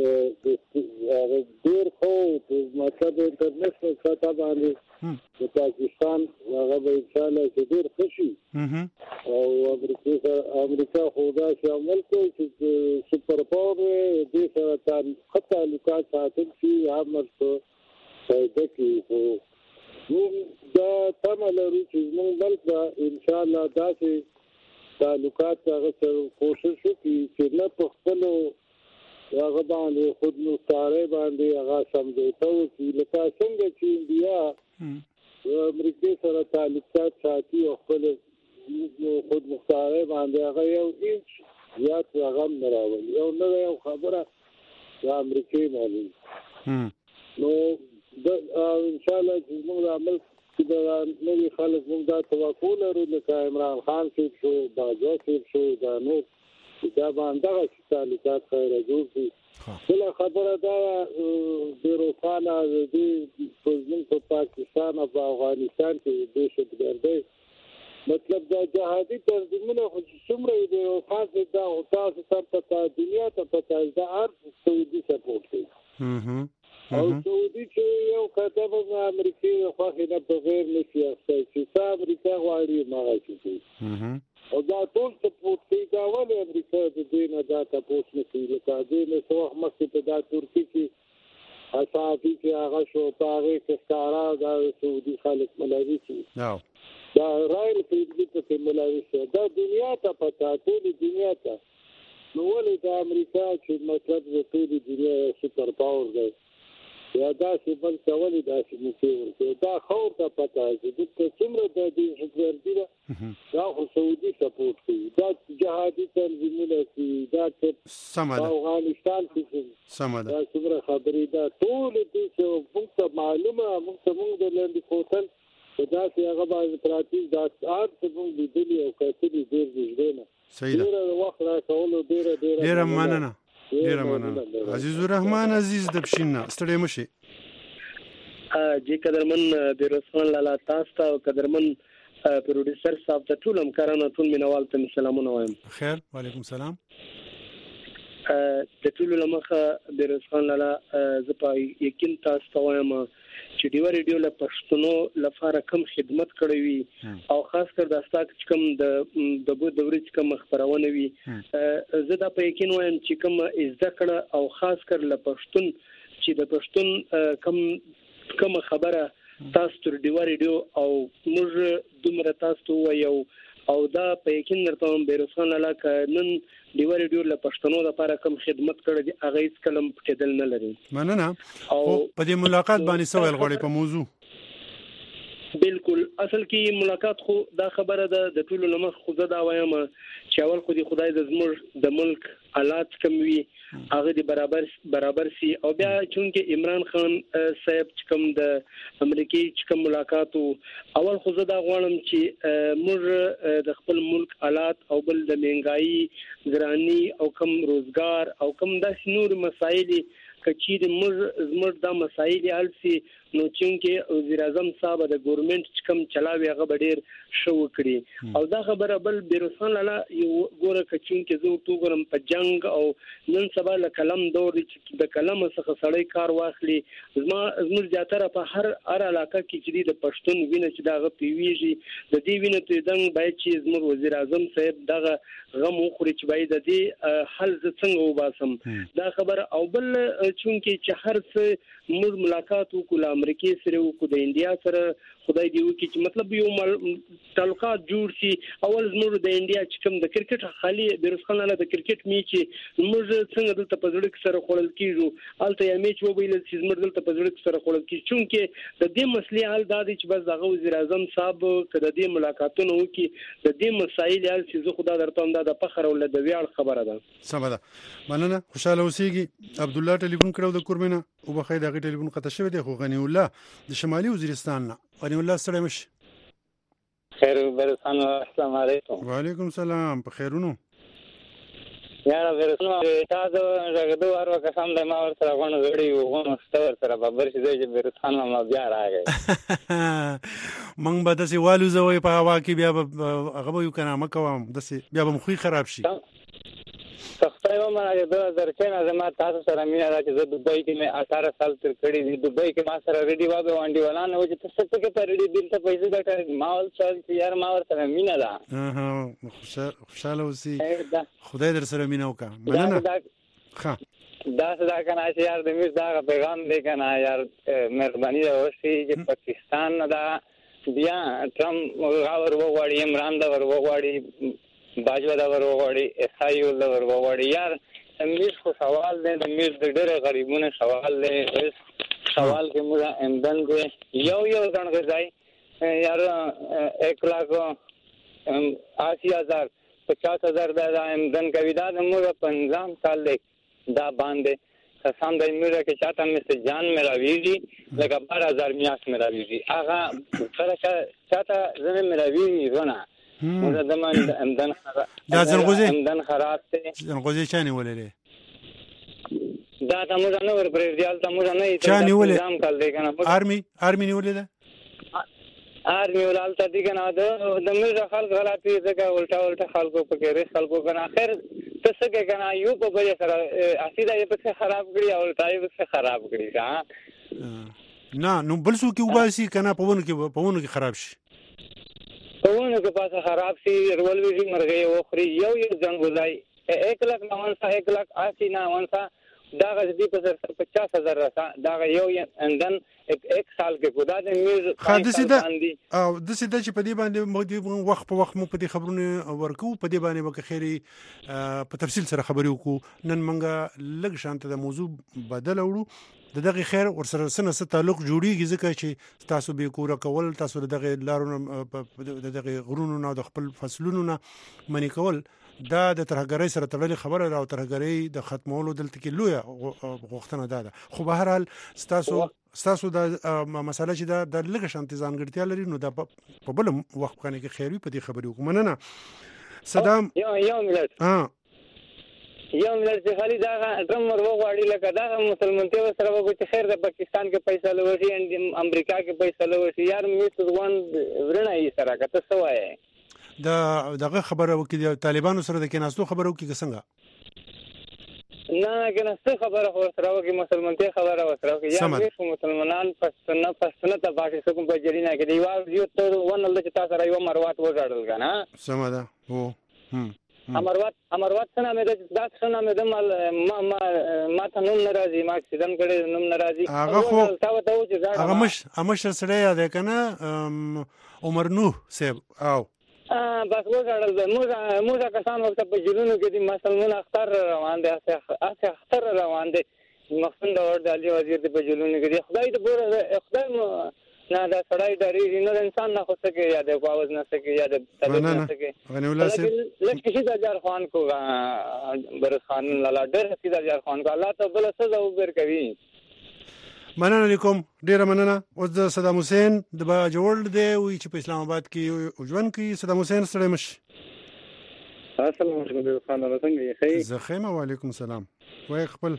ډیر خو مطلب انټرنیشنل سطح باندې د پاکستان هغه به ان شاء الله چې ډیر خوشي او امریکا امریکا خو دا شامل کوي چې سپر پاور دې سره خط تعلقات ساتل شي هم څه دکی نو دا تمل لري چې موږ بل ان شاء الله داسې تعلقات هغه کوشش وکړي چې نه په خپل هغه باندې خود مختاري باندې هغه سمجھوتا وکړي لکه څنګه چې انډیا امریکا سره تعلقات ساتي او خپل خود مختاري باندې هغه یو هیڅ زیات هغه نه راوړي یو نه یو خبره د امریکا باندې نو ان شاء الله چې موږ عمل چې دا نوې خلک موږ دا توقع لرو لکه عمران خان چې شو باجا چې شو دا نو دا باندې تعلقات خیر جوړ دي بل خبره دا بیروخانه دې په پاکستان او افغانستان کې د شتګردۍ مطلب دا جهادي تنظیمونه خو څومره دي او خاصه دا او تاسو ته په دنیا ته په دا هر سعودي سپورټ کوي او سعودي چې یو قدم د امریکای خو نه بغیر نشي چې امریکا غواړي نه کوي او دا ټول سپورټ کوي دا ولې امریکا د دې نه دا تاسو نه کوي لکه دې نه څو مخکې په دا ترکی کې اساسي چې هغه شو پاره کې ښکارا دا سعودي خلک ملاوي شي نو دا رایل فریډ په ملاوي شي دا دنیا ته پتا ټول دنیا ته نو ولې د امریکا چې مطلب د ټول دنیا سپر پاور دی یا دا چې بل څه ولې دا چې موږ دا خو ته پتا چې د څومره د دې ورځې دا خو سعودي سپورټ کوي دا جهادي تنظیمونه کوي دا سمه ده افغانستان کې سمه ده دا څومره خبرې دا ټول دې چې موږ ته معلومه موږ ته موږ د لاندې کوتل دا چې هغه باندې پراتی دا آر څه موږ لیدلي او کتلي ډېر دې نه صحیح ده ډېر وخت راکولو ډېر ډېر ډېر مننه ډېر مننه عزیز الرحمن عزیز د بشینه ستړی مشي جی قدرمن بیروسخان لالا تاسو ته او قدرمن پروډوسر صاحب ته ټول همکارانو ټول مینوال ته سلامونه وایم. خیر وعلیکم سلام. د ټول لمخه بیروسخان لالا زه په یقین تاسو ته وایم چې ډیو ریډیو له پښتنو لپاره کوم خدمت کړی وي او خاص کر د استاد کوم د د بو د ورځ کوم خبرونه وي زه دا په یقین وایم چې کوم زده کړه او خاص کر له پښتون چې د پښتون کوم کوم خبره تاسو تر ډیو ریډیو او موږ دومره تاسو وایو او دا په یقین درته هم بیروسخان لالا ک نن ډیو ریډیو له پښتنو لپاره کوم خدمت کړی دی هغه هیڅ کلم پټېدل نه لري. مننه. او په دې ملاقات باندې سوال غوړي په موضوع بالکل اصل کې ملاقات خو دا خبره ده د ټولو لمخ خو زه دا وایم چې اول خو د خدای د زموږ د ملک حالات کم وي هغه د برابر برابر سي او بیا چونکه عمران خان صاحب چې کوم د امریکای چې کوم ملاقات اول خو زه دا غواړم چې موږ د خپل ملک حالات او بل د مهنګایي ګرانی او کم روزګار او کم د نور مسایل کچې د موږ زموږ د مسایل حل سي نو چې وزیر اعظم صاحب د ګورنمنت کوم چلاوي هغه ډیر شو کړی او دا خبره بل بیروسخان لالا یو ګوره کچین کې زه تو ګورم په جنگ او نن سبا له کلم دور چې د کلم څخه سړی کار واخلي زما زموږ زیاتره په هر هر علاقه کې چې د پښتون وینه چې داغه پیویږي د دې وینه ته دنګ باید چې زموږ وزیر اعظم صاحب دغه غم وخوري چې باید د دې حل څنګه وباسم دا خبر او بل چونکه چې هر څه موږ ملاقات وکړو امریکای سره وکړو د انډیا سره خدای دی وکړي چې مطلب یو تعلقات جوړ شي اول زموږ د انډیا چې کوم د کرکټ خالي بیروسخان لاله د کرکټ میچ موږ څنګه دلته په ځړک سره خړل کیږو الته یې میچ وبیل چې زموږ دلته په ځړک سره خړل کیږي چونکه د دې مسلې حل دا دی چې بس دغه وزیر اعظم صاحب کله دې ملاقاتونه وکړي د دې مسایل حل چې زه خدای درته هم دا د فخر او د ویاړ خبره ده. سمه ده مننه خوشاله اوسېږي. عبد الله ټلیفون کړو د کورمنه او بخیر دغه ټلیفون قطع شوی دی خو غنی الله د شمالي وزیرستان نه غنی الله سره مش خیر برسان السلام علیکم. وعلیکم السلام په خیرونو یاره برسان تاسو راغدو ارو قسم د ما ور سره غون غړي وغون ستور سره ببر شي چې برسان ما بیا راغی مونږ به داسې والو زوی په هوا کې بیا هغه به یو کنه مکوم داسې بیا به مخې خراب شي. سختای و مړه د دوه هزار چنه زما تاسو سره مینا را چې زه دوبۍ کې مې اټھارہ سال تر کړی دی دوبۍ کې ما سره ریډي وابه وانډي ولانه و چې تاسو څه کې پر ریډي دل ته پیسې ګټه ما ول چې یار ما ور سره مینا ده ها خوشاله اوسي خدای در سره مینا وکا مننه ها دا صدا کنه چې یار د میز دا پیغام دی کنه یار مهرباني وشي چې پاکستان دا بیا ټرم غاور وغواړي عمران دا ور وغواړي باجوا دا ور وغواړي اسایو دا ور وغواړي یار میز خو سوال دی د میز د ډېر غریبونو سوال دی سوال کې موږ امدن دی یو یو ځان غځای یار ایک لاکھ اسی ہزار پچاس ہزار دا امدن کوي دا موږ پنځم سال دی دا باندې قسم د موږ کې چاته مې جان مې راویږي لکه بارہ ہزار میاس مې راویږي هغه سره چاته زنه مې راویږي ونه موږ د من امدن دا زلغوزي امدن خراب ته زلغوزي چاني ولې دا تاسو نه ور پرېږدل تاسو نه چاني ولې نظام کول دی کنه ارمي ارمي نیولې ده ارمي ولال ته دی کنه دا د موږ خلک غلطي ځکه الټا الټا خلکو پکې ری خلکو کنه اخر څه کې کنه یو په بل سره اسیدا یې په خراب کړی او الټا یې په خراب کړی ها نه نو بل څه کې وباسي کنه په ونه کې په ونه کې خراب شي پهونه کې پاسه خراب سي رول ویږي مرغې وخري یو یو ځن غځای ایک لاکھ نوانسا ایک لاکھ اسی نوانسا دا غږ په سر پچاس هزار دا یو اندن یک سال کې کو دا د میز خاصه ده او د سیده چې په دې باندې مو وخت په وخت مو په دې خبرونه ورکو په دې باندې وکړي خیري په تفصیل سره خبرې وکړو نن منګه لږ شانته د موضوع بدل وړو د دغه خیر ورسره سره سره تعلق جوړیږي ځکه چې تاسو به کور کول تاسو دغه لارونو د دغه غرونو نه د خپل فصلونو نه منی کول دا د ترهګرۍ سره تړلې خبره را او ترهګرۍ د ختمولو دلته کې لوی غوښتنه ده خو به هر حال تاسو تاسو د مسله چې دا د لږ شانتي ځانګړتیا لري نو دا په بل وخت باندې کې خیروي په دې خبرې وکړم نه نه صدام یو یو ملت ها یو ملت چې خالي دا ډرم ورو غواړي لکه دا مسلمانته سره وګورئ چې خیر د پاکستان کې پیسې لوشي ان امریکا کې پیسې لوشي یار مې څوان ورنه یې سره کته سوای دا دغه خبره وکړي طالبانو سره د کیناستو خبره وکړي څنګه نه کیناستو خبره خو سره وکړي مسلمانته خبره وسره وکړي یا موږ مسلمانان پښتنه پښتنه ته باندې څوک په جرینا کې دی واو یو ته ونل چې تاسو رايو مروات وځړل کنه سم ده هو هم امروات امروات څنګه مې د داس څنګه مې د ما ما ما ته نوم ناراضي ما اکسیدن کړي نوم ناراضي هغه خو هغه مش مش سره یاد کنه عمر نوح صاحب او ا بس وګړل موږ موږ کسان وخت په جنونو کې دي مسلمان اختر روان دي اسه اختر روان دي مخصوص د اور د علي وزیر په جنونو کې دي خدای دې پور خدای نه دا سړی ډاری نه انسان نه خو سکے یا د پاوز نه سکے یا د تبه نه سکے غنی الله سي لکه شي د جار خان کو برس خان لالا ډېر سي د جار خان کو الله ته بل څه زو ور کوي مننه لیکم ډیره مننه اوس د صدام حسین د با جوړ دی وی چې په اسلام آباد کې ژوند کوي صدام حسین سره مش السلام علیکم خان الله څنګه یې زخیمه وعلیکم السلام وای خپل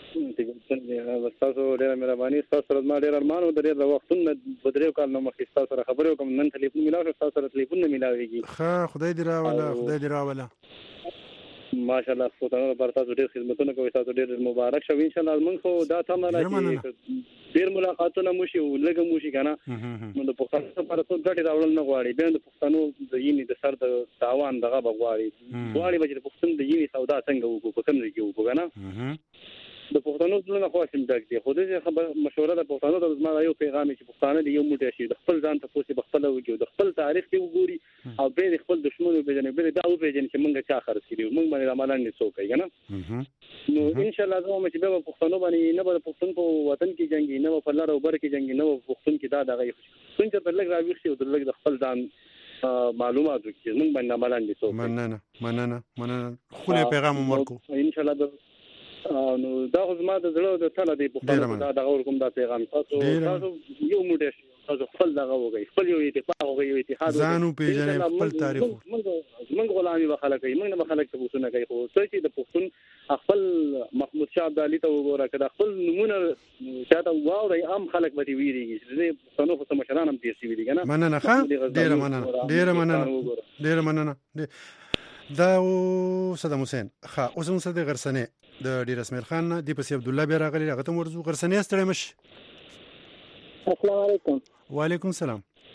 تاسو ډیره مهرباني تاسو سره ما ډیر ارمان او ډیر وختونه بدریو کال نو مخې تاسو سره خبرې کوم نن ټلیفون ملاو تاسو سره ټلیفون نه ملاويږي ښه خدای دې راوله خدای دې راوله ماشاءالله خدای پر تاسو ډیر خدمتونه کوي تاسو ډیر مبارک شو ان شاء الله موږ خو دا تمه راځي ډیر ملاقاتونه مو شي لګه مو شي کنه نو د پښتنو پر څو ګټه راوړل نه غواړي به د پښتنو د یینې د سر د تاوان دغه بغواړي غواړي چې د پښتون د یینې سودا څنګه وکړو په کوم ځای کې وکړو کنه د پښتنو ټول نه خوښم دګ دي خو دې خبر مشوره د پښتنو د زما یو پیغام چې پښتانه دی یو موټی شي د خپل ځان ته پوسي بخپل وګړي د خپل تاریخ کې وګوري او به خپل دښمنو په جنې به دا او په جنې چې موږ چا خرڅ کړو موږ باندې عملان نه څوک کنه نو ان شاء الله زموږ چې به پښتنو باندې نه به پښتون په وطن کې جنگي نه په لار او بر کې جنگي نه پښتون کې دا دغه څنګه په لګ راوي شي او د لګ د خپل ځان معلومات وکړي موږ باندې عملان نه څوک مننه مننه مننه خو پیغام ورکو ان شاء الله نو دا خو زما د زړه د تله دی په خپل دا دغه کوم دا پیغام تاسو تاسو یو موټی تاسو خپل دغه وګي خپل یو اتفاق وګي یو اتحاد ځانو پیژنې خپل تاریخ موږ غلامي وخلک موږ نه خلک ته وسونه کوي خو چې د پښتون خپل محمود شاه عبدالي ته وګوره کړه خپل نمونه چاته واوري عام خلک به ویریږي چې پښتنو خو مشران هم تیر شي ویری کنه مننه ښه ډیره مننه ډیره مننه ډیره مننه دا صدام حسین ښه اوس هم صدې غرسنه د ډیر اسماعیل خان نه دی پسې عبد الله بیا راغلی هغه ته ورزو غرسنه ستړی مش السلام علیکم وعلیکم السلام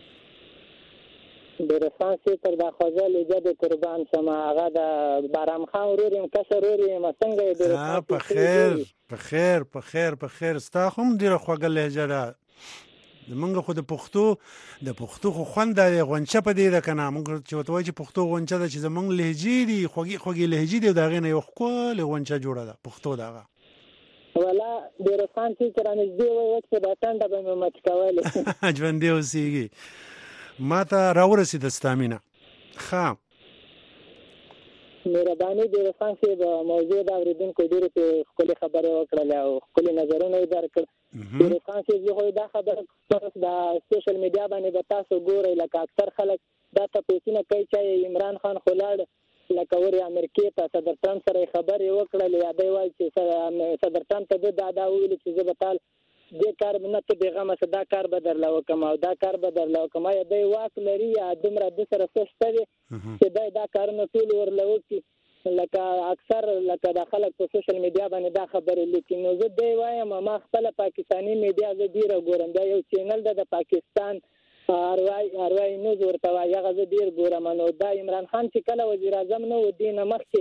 د رسانسي تر د خوځل ایجاد قربان سما هغه د بارام خان ورورم کسر ورورم څنګه د رسانسي په خیر په خیر په خیر په خیر ستا هم ډیر خوګل لهجه ده د منګه خو د پښتو د پښتو خو خوند دی غونچه په دې ده کنه موږ چې وتوای چې پښتو غونچه ده چې زمونږ لهجې دي خوږی خوږی لهجې دي دا غینه یو خپل غونچه جوړه ده پښتو داغه ولا د رسانسي تر نږدې وای وخت به ټنډه به مچ کولې ژوند دی اوسېږي ما ته راورسید استامینه ښه مهرباني د رسانسي د موضوع د اوریدونکو ډېر په خپل خبره وکړه او خپل نظرونه یې درکړ د رسانسي زه خو دا خبره د سوشل میډیا باندې به تاسو ګورئ لکه اکثر خلک دا تاسو نه کوي چې عمران خان خلاړ لکه ورې امریکای ته صدر ټرمپ سره خبرې وکړلې یا دی وایي چې صدر ټرمپ ته دا دا ویل چې زه به تال دې کار نه ته دغه مسدا کار بدل وکم او دا کار بدل وکم یا دی واک لري یا دمر د سره سشته چې دا دا کار نه ټول ورلوي لکه اکثر لکه د خلک په سوشل میډیا باندې دا خبرې لیکي نو زه دی وایم ما خپل پاکستانی میډیا زه ډیر ګورم دا یو چینل د پاکستان اروای اروای نو ورته وایي هغه زه ډیر ګورم نو دا عمران خان چې کله وزیر اعظم نو دینه مخکې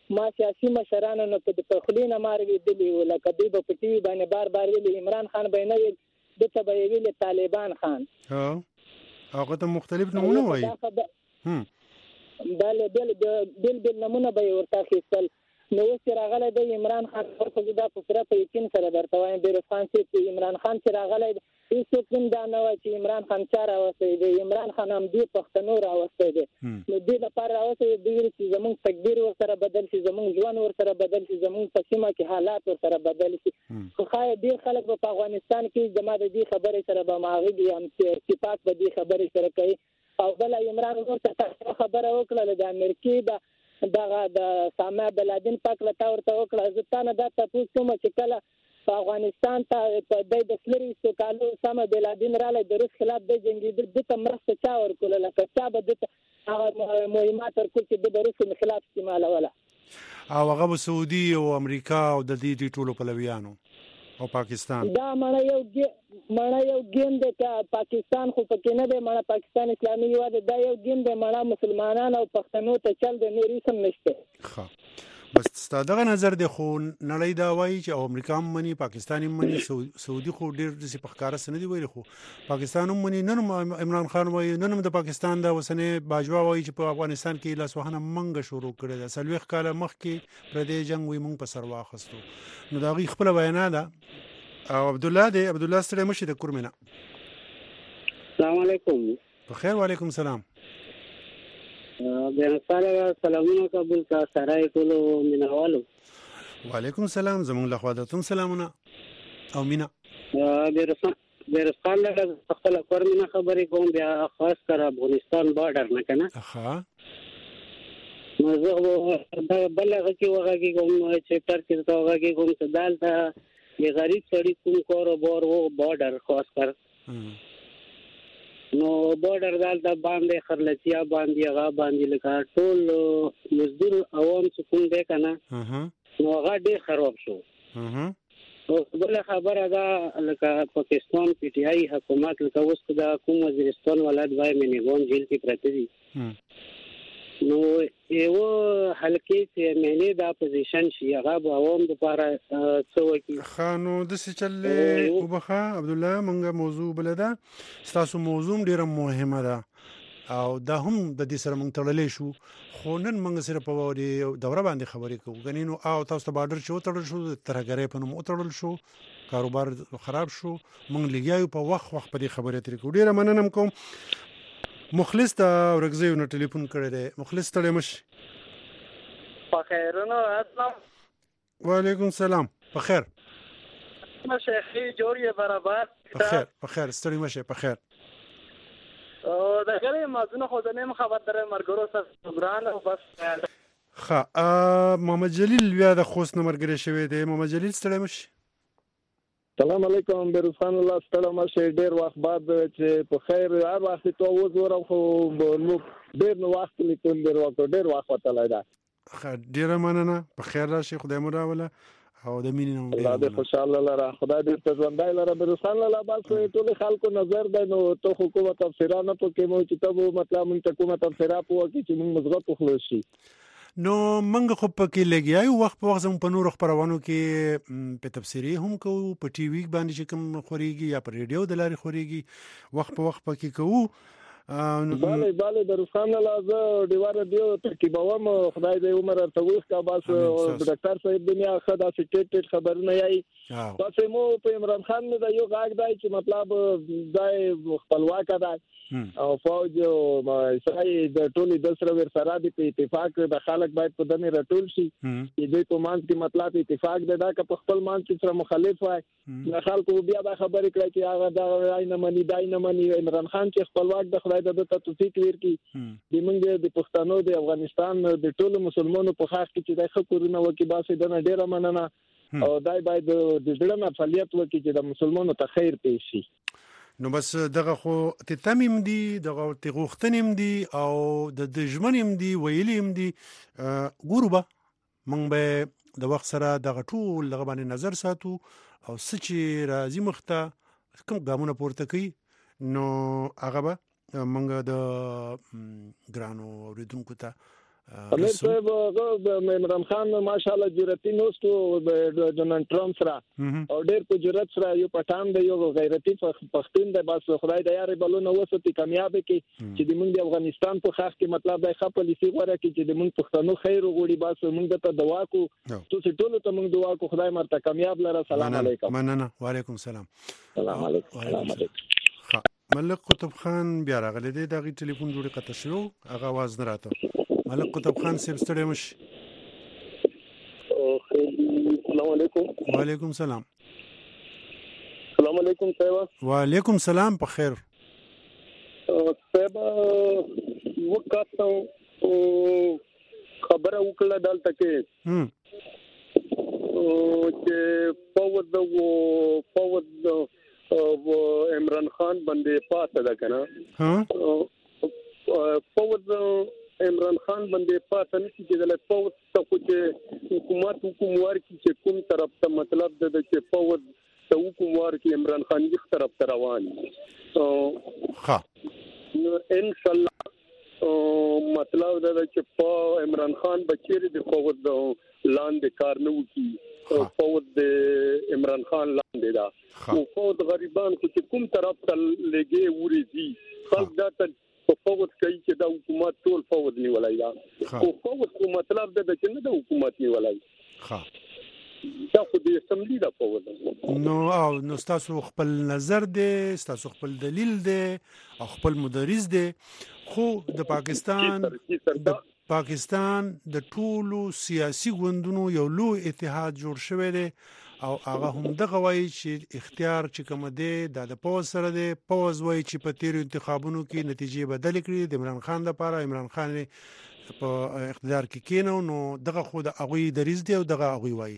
ما سیاسي مشرانو نو په تخلینه مارګي دلی ولکه دوی په ټي وي باندې بار بار ویلي عمران خان به نه ویل دته به ویل طالبان خان ها هغه ته مختلف نمونه وایي هم بل بل بل بل نمونه به ورته خېستل نو چې راغله د عمران خان په دا په سره په یقین سره درته وایم بیرس خان چې عمران خان چې راغله هیڅ کوم دا نه و چې عمران خان چاره راوستي دی عمران خان هم دی پښتنو راوستي دی نو دې لپاره راوستي دی چې زمونږ تقدیر ورسره بدل شي زمونږ ژوند ورسره بدل شي زمونږ په سیمه کې حالات ورسره بدل شي خو خای ډیر خلک په افغانستان کې جماعت دې خبرې سره به ماغي دي هم چې اتفاق به دې خبرې سره کوي او بل عمران ورته خبره وکړه د امریکای به دغه د سامع بلادین پاک لتا ورته وکړه ځتانه دا تاسو کوم چې کله په افغانستان ته په د سلری سوکالو سامع بلادین رااله د روس خلاف د جنگي د تمرسته چا ورکول لکه چا به د مهمات ورکول چې د روس خلاف استعمال ولا او هغه سعودي او امریکا او د دې ټولو پلویانو او پاکستان دا مړ یو مړ یو ګیم د پاکستان خو پکې نه دی مړ پاکستان اسلامي هیواد دا یو ګیم د مړ مسلمانانو او پښتنو ته چل د نوري سم نشته ښه بس ستاسو نظر دی خو نړۍ دا وایي چې او امریکا هم مني پاکستان هم مني سعودي خو ډیر د سپخکار سره دی ویل خو پاکستان هم مني نن عمران خان وایي نن د پاکستان د وسنه باجوا وایي چې په افغانستان کې لاسوهنه منګه شروع کړې ده سلويخ کاله مخکې پر دې جنگ وي مونږ په سر واخستو نو دا غي خپل بیان ده او عبد الله دی عبد الله سره مشي د کورمنه السلام علیکم بخیر وعلیکم السلام بیا سره سلامونه قبول کا سره ټول مینوالو وعلیکم السلام زمون له خوا دتون سلامونه او مینا بیرسان بیرسان له خپل کورمنه خبرې کوم بیا خاص کر افغانستان بارډر نه کنه ها نو زه بلغه کې وغه کې کوم چپټر کې توغه کې کوم سدال ته یہ غریب سړی کوم کور بور وو بارډر خاص کر نو بارډر دالته باندې خرلچیا باندې غا باندې لکه ټول مزدور عوام سکون دی کنه نو هغه ډیر خراب شو او بل خبره دا لکه پاکستان پی ټی آی حکومت لکه اوس دا کوم وزیرستان ولادت وای منیګون جیل کې پراته دي نو یو حلقې چې معنی دا پوزیشن شي هغه به عوام لپاره څه وکړي خانو د څه چلې او بخا عبد الله مونږه موضوع بلدا تاسو موضوع ډیره مهمه ده او دا هم د دې سره مونږ تړلې شو خو نن مونږ سره په وری دوره باندې خبرې کوو غنینو او تاسو ته بارډر شو تړل شو ترګرې په نوم تړل شو کاروبار خراب شو مونږ لګیاو په وخت وخت په دې خبرې ترې کو ډیره مننم کوم مخلص ته ورغزیو نو ټلیفون کړی دی مخلص ته مش په خیرونو اسلام وعلیکم السلام په خیر مشیخي جوړې برابر په خیر په خیر ستړي مشه په خیر او دا غره مازونه خو د نیم خبر درې مرګرو سره ګران او بس ښه محمد جلیل بیا د خوست نمبر ګری شوی دی محمد جلیل ستړي مشه سلام علیکم بیرسان الله ستړي مشه ډیر وخت بعد چې په خیر هر وخت ته وزورم خو نو ډیر نو وخت لیکم ډیر وخت ډیر وخت وتلای دا ډیر مننه په خیر راشي خدای مو راوله او د مینې نوم الله دې خوشاله لره خدای دې ته ژوندای لره بیرسان الله بس ټول خلکو نظر دی نو ته حکومت تفسیرانه په کې مو چې ته مطلب مونږ ته حکومت تفسیرا په کې چې مونږ مزغه په خلاص شي نو منګ خو پکې لګیایو وخت په وخت زموږ په نور خبرونو کې په تفسیری هم کو په ټي وي باندې چې کوم خوريږي یا په ریډیو د لارې خوريږي وخت په وخت پکې کوو bale bale د روسان لازم دیوار دیو ترکیبوم خدای دې عمر ته وښکا بس ډاکټر صاحب دنیا خدا سټیټ خبر نه یای بس مو په عمران خان نه دا یو غاګ دی چې مطلب دای خپلواک ده او فوج او اسرائیل د ټولي د سره ور سره د اتفاق د خلک باید په دنه رټول شي چې دوی په مان کې مطلب اتفاق ده دا که په خپل مان کې سره مخالف وای د خلکو بیا د خبرې کړي چې هغه دا نه مني دای نه مني عمران خان چې خپلواک د خدای د توفیق ورکړي د موږ د پښتنو د افغانستان د ټولو مسلمانانو په خاص کې چې د خکورونه وکي باسي د ډیره مننه او دای باید د ځړنه فعالیت وکړي چې د مسلمانانو ته خیر پېښ شي نو بس دغه خو ته تمیم دی دغه ته غوښتنیم دی او د دجمنیم دی ویلیم دی ګوربه مونږ به د وخت سره دغه ټول دغه باندې نظر ساتو او سچ راځي مخته کوم ګامونه پورته کوي نو هغه به مونږ د ګرانو اوریدونکو ته امیر صاحب د عمران خان ماشاءالله جرأتي نوستو د ډونالد ټرمپ سره او ډېر په جرأت سره یو پټان دی یو غیرتي پښتون دی بس خدای د یاري بلونه وساتي کامیاب کی چې د موږ د افغانستان په خاص کې مطلب د خپل پالیسي غوړه کی چې د موږ پښتنو خیر وغوړي بس موږ ته دعا کو تاسو ټول ته موږ دعا کو خدای مرته کامیاب لره. سلام علیکم. مننه. وعلیکم السلام. سلام علیکم. سلام علیکم. ملک قطب خان بیا راغلی دی دغه ټلیفون جوړی قطع شو هغه आवाज نه راته. ملک قطب خان صاحب ستړي مش. السلام علیکم. وعلیکم السلام. السلام علیکم صاحب. وعلیکم السلام په خیر. صاحب وکاسو خبره وکړه دلته کې هم چې فوت د فوت د عمران خان باندې پاتې ده کنه ها فوت عمران خان باندې پاتې نشي کېدل فوت ته چې حکومت حکومت کی چې کوم طرف ته مطلب ده چې فوت ته حکومت کی عمران خان کی طرف ته روان ها ان شاء الله مطلب ده چې په عمران خان بچی د فوت لاندې کار نه وکي فوت د عمران خان لاندې دا او فوت غریبان خو چې کوم طرف ته لګي وريږي خلک دا ته فوت کوي چې دا حکومت ټول فوت نیولای دا او فوت کو مطلب ده چې نه د حکومت نیولای ها دا خو د اسمبلی دا فوت نو او نو تاسو خپل نظر دی تاسو خپل دلیل دی او خپل مدرس دی خو د پاکستان د پاکستان د ټولو سیاسي ګوندونو یو لوی اتحاد جوړ شوی دی او هغه هم دغه وایي چې اختیار چې کوم دی د پوز سره دی پوز وایي چې په تیر انتخابونو کې نتیجې بدل کړي د عمران خان لپاره عمران خان په اقتدار کې کینو نو دغه خو د هغوی دریځ دی او دغه هغوی وایي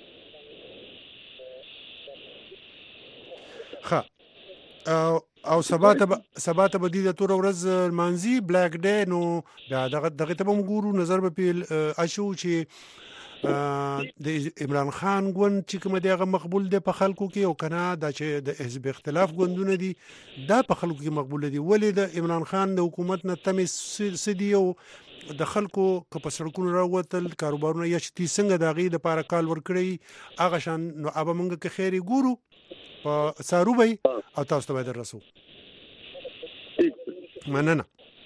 ښه او او سبا ته سبا ته بدی د تور ورځ مانزي بلاک ډے نو دغه دغه ته هم ګورو نظر به پیل اشو چې د عمران خان ګوند چې کوم دی هغه مقبول دی په خلکو کې او کنه دا چې د حزب اختلاف ګوندونه دي دا په خلکو کې مقبول دي ولې د عمران خان د حکومت نه تمې سدي او د خلکو که په سړکونو راوتل کاروبارونه یا چې څنګه د غي د پاره کال ورکړي هغه شان نو ابا مونږ کې خیري ګورو په ساروبي او تاسو ته بدر رسو مننه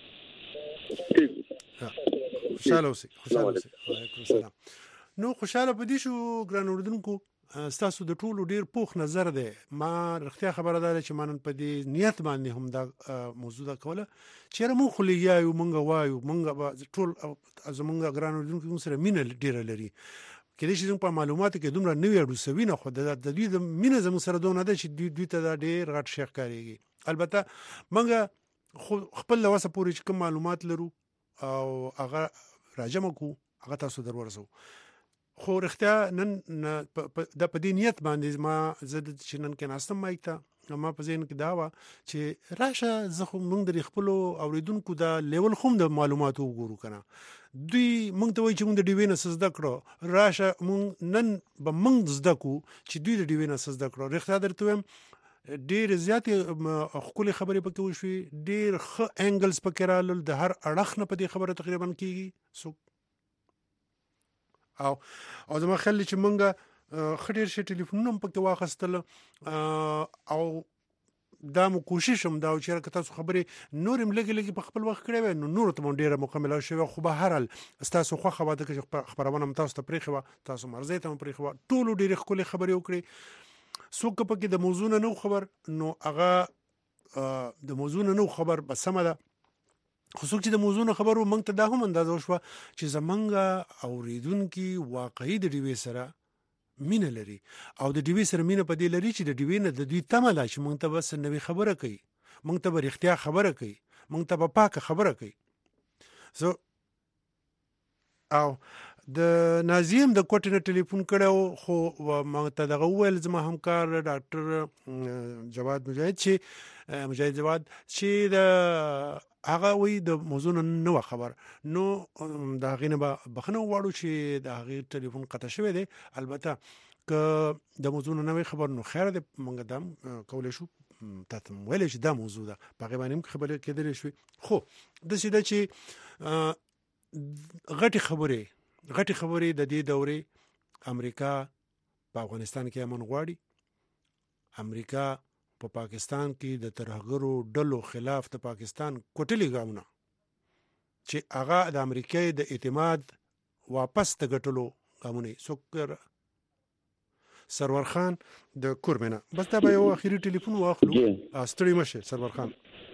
خوشاله اوسئ. خوشاله اوسئ. وعلیکم السلام. نو خوشاله پدې شو ګران اوردونکو تاسو د ټولو ډیر پوخ نظر دی ما رښتیا خبره ده چې مانن پدې نیت باندې هم دا موضوع دا کوله چې موږ خو لګیاو مونږ وایو مونږ ټول زمونږ ګران اوردونکو سره مینه ډیره لري کله چې په معلوماتو کې دومره نوې اډو سوینه خو د دې د مینه زموږ سره دونه ده چې دوی ته ډیر غټ شیخ کاریږي. البته مونږ خپل لوسه پوری چې کوم معلومات لرو او هغه راجمه کو هغه تاسو درورسو خو رښتیا نن د پدې نیت باندې ما زد چې نن کې ناستم مایته ما په ذهن کې دا و چې راشه زه خو موږ د خپل اوریدونکو د لیول خوم د معلوماتو وګورو کنه دوی موږ ته وایي چې موږ د ډیوی نه سزده کړو راشه موږ نن به موږ زده کو چې دوی د ډیوی نه سزده کړو. رښتیا درته وایم ډیر زیات خپل خبرې پکې وشوي ډیر ښه انګلز پکې رالل د هر اړخ نه په دې خبره تقریبا کیږي سو او او زما خل چې مونږه خډیر شي ټلیفون پکې واخستل او دا مو کوشش هم دا چې راکته تاسو خبرې نورم لګي لګي په خپل وخت کړو نو نور ته مونږ ډیره مکمله شوی خو به هر حال تاسو خو خبره کې خبرونه تاسو ته پرې خو تاسو مرزه ته پرې خو ټول ډیره خپل خبرې وکړي څوک پکې د موضوع نه خبر نو هغه د موضوع نه خبر بس سم ده خو څوک چې د موضوع نه خبر و مونږ ته دا هم اندازه شو چې زمونږ اوریدونکو واقعي د ډیوی سره مینه لري او د ډیوی سره مینه په دې لري چې د ډیوی نه د دوی تمه لا چې مونږ ته بس نوې خبره کوي مونږ ته به اختیار خبره کوي مونږ ته به پاکه خبره کوي زه او د ناظم د کوټنه ټلیفون کړو خو ما ته دغه ویل زما همکار ډاکټر جواد مجاهد چې مجاهد جواد چې د هغه وی د موضوع نو خبر نو دا غینه به بخنه واړو چې د هغه ټلیفون قطع شوی دی. البته ک د موضوع نو خبر نو خیر ده مونږ دم کولای شو تاسو ویل چې دا موضوع ده په غیبانیم خبره کېدل شوی خو د سیده چې غټي خبرې غټي خبرې د دې دورې امریکا په افغانستان کې امن غواړي. امریکا په پا پاکستان کې د ترهګرو ډلو خلاف د پاکستان کوټلي ګامونه چې هغه د امریکا د اعتماد واپس ته ګټلو ګامونه سوکر سرور خان د کورمنه. بس دا به یو اخیری ټلیفون واخلو. ستړي مشه سرور خان.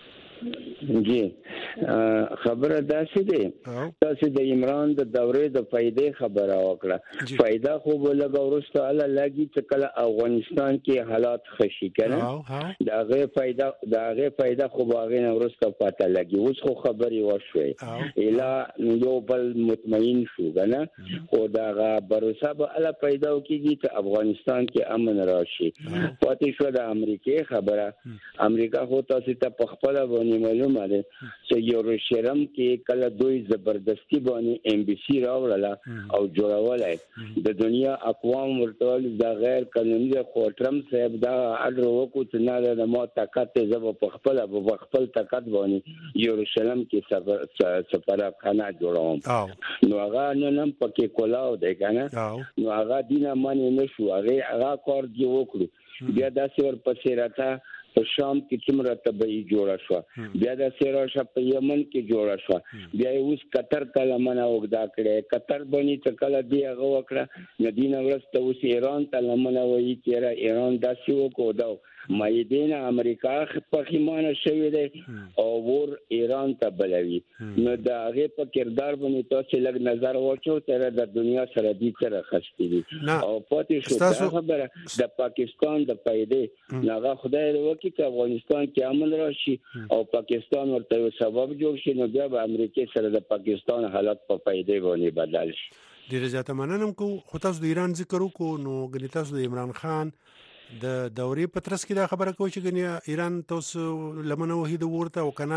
جی خبره داسې ده تاسو د عمران د دورې د فائدې خبره وکړه. فائدہ خو بلګ ورسته الله لګي چې کله افغانستان کې حالات خشي کنه دا غي فائدہ دا غي فائدہ خو باغې نه ورسته پاتہ لګي. اوس خو خبري وشوي اله یو بل مطمئن شو کنه او دا باروسه به الله پیدا وکړي چې افغانستان کې امن راشي. پاتې شو د امریکای خبره. امریکا هو تاسو ته په خپل باندې معلومه ده چې یوروشلم کې کله دوی زبردستی باندې ام بي سي راوړله او جوړولای د دنیا اقوام ورته د غیر قانوني خو ټرمپ صاحب دا اډر وکړ چې نه د مو طاقت زب په خپل په خپل طاقت باندې یوروشلم کې سفارتخانه جوړوم. نو هغه نن پکې کولاو دی کنه نو هغه دینه معنی نشو هغه هغه کار دی وکړو. بیا دا سور پسې راته په شام کې څومره تبعی جوړه شو. بیا د سیراشه په یمن کې جوړه شو. بیا اوس قطر کله منه وګدا کړي قطر باندې ته کله دی هغه وکړه مدینه ورسته اوس ایران ته لمنه وایي چې ایران داسې وکړو دا مایدین امریکا په خیمانه شوی دی او ور ایران ته بلوي. نو دا هغه په کردار باندې تاسو لږ نظر واچو تر د دنیا سره دې سره خستې دي او پاتې شو دا خبره د پاکستان د پیدې نه خدای دې وکړي چې افغانستان کې امن راشي او پاکستان ورته سبب جوړ شي نو بیا به امریکا سره د پاکستان حالت په پیدې باندې بدل شي. ډیره زیاته مننه کوم. خو تاسو د ایران ذکر وکړو نو ګنې تاسو د عمران خان د دورې په ترڅ کې دا خبره کوي چې ګنې ایران تاسو لمنه وحید ورته وکنه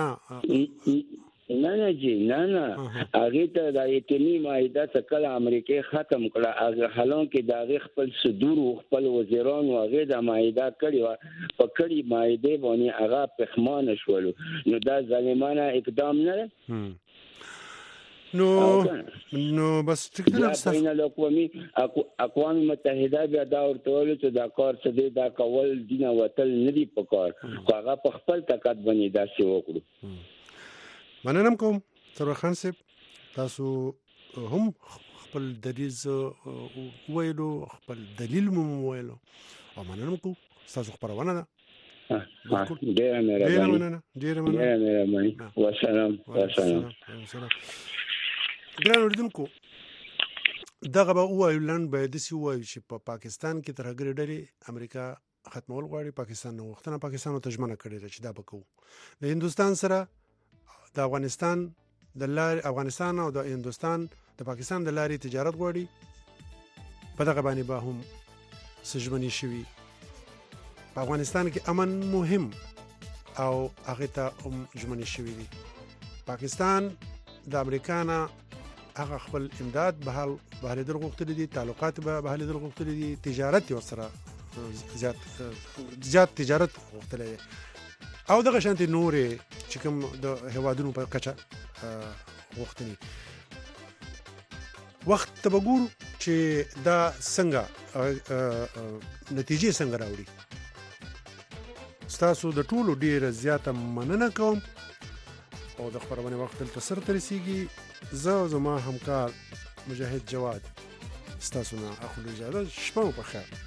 نه نه جی نه نه هغه ته د ایتمی مایده څخه امریکای ختم کړه. هغه حالون کې د خپل صدور او خپل وزیران او هغه د مایده کړي و په کړي مایده باندې هغه پخمان شول. نو دا ظالمانه اقدام نه نو نو بس ټیکټر بین الاقوامی اقوام متحده بیا دا ورته چې دا کار څه دی دا کول دینه وتل ندی پکار هغه په خپل طاقت باندې داسې وکړو. مننه کوم سرور خان صاحب. تاسو هم خپل دریز ویلو خپل دلیل مو ویلو او مننه کوم تاسو خبرونه ده. ډیره مهرباني ډیره مهرباني والسلام والسلام. ګران اوریدونکو دغه به وایو لاند به د سی وایو چې په پاکستان کې ترهګر ډلې امریکا ختمول غواړي. پاکستان نو وختونه پاکستان ته ژمنه کړې ده چې دا به کوو. د هندستان سره د افغانستان د لارې افغانستان او د هندستان د پاکستان د لارې تجارت غواړي. په دغه باندې به هم سجمنی شوي. په افغانستان کې امن مهم او هغه ته هم ژمنې شوي دي. پاکستان د امریکا نه هغه خپل امداد به حال بهر در غوښتل دي. تعلقات به بهر در غوښتل دي. تجارت یې سره زیات زیات تجارت غوښتل دي او دغه شانتي نورې چې کوم د هوادونو په کچه غوښتني. وخت ته وګورو چې دا څنګه نتیجې څنګه راوړي. تاسو د ټولو ډیره زیاته مننه کوم او د خبرونه وخت تل تر ته رسیږي. زه زما همکار مجاهد جواد ستاسو نه اخلو اجازه. شپه په خیر.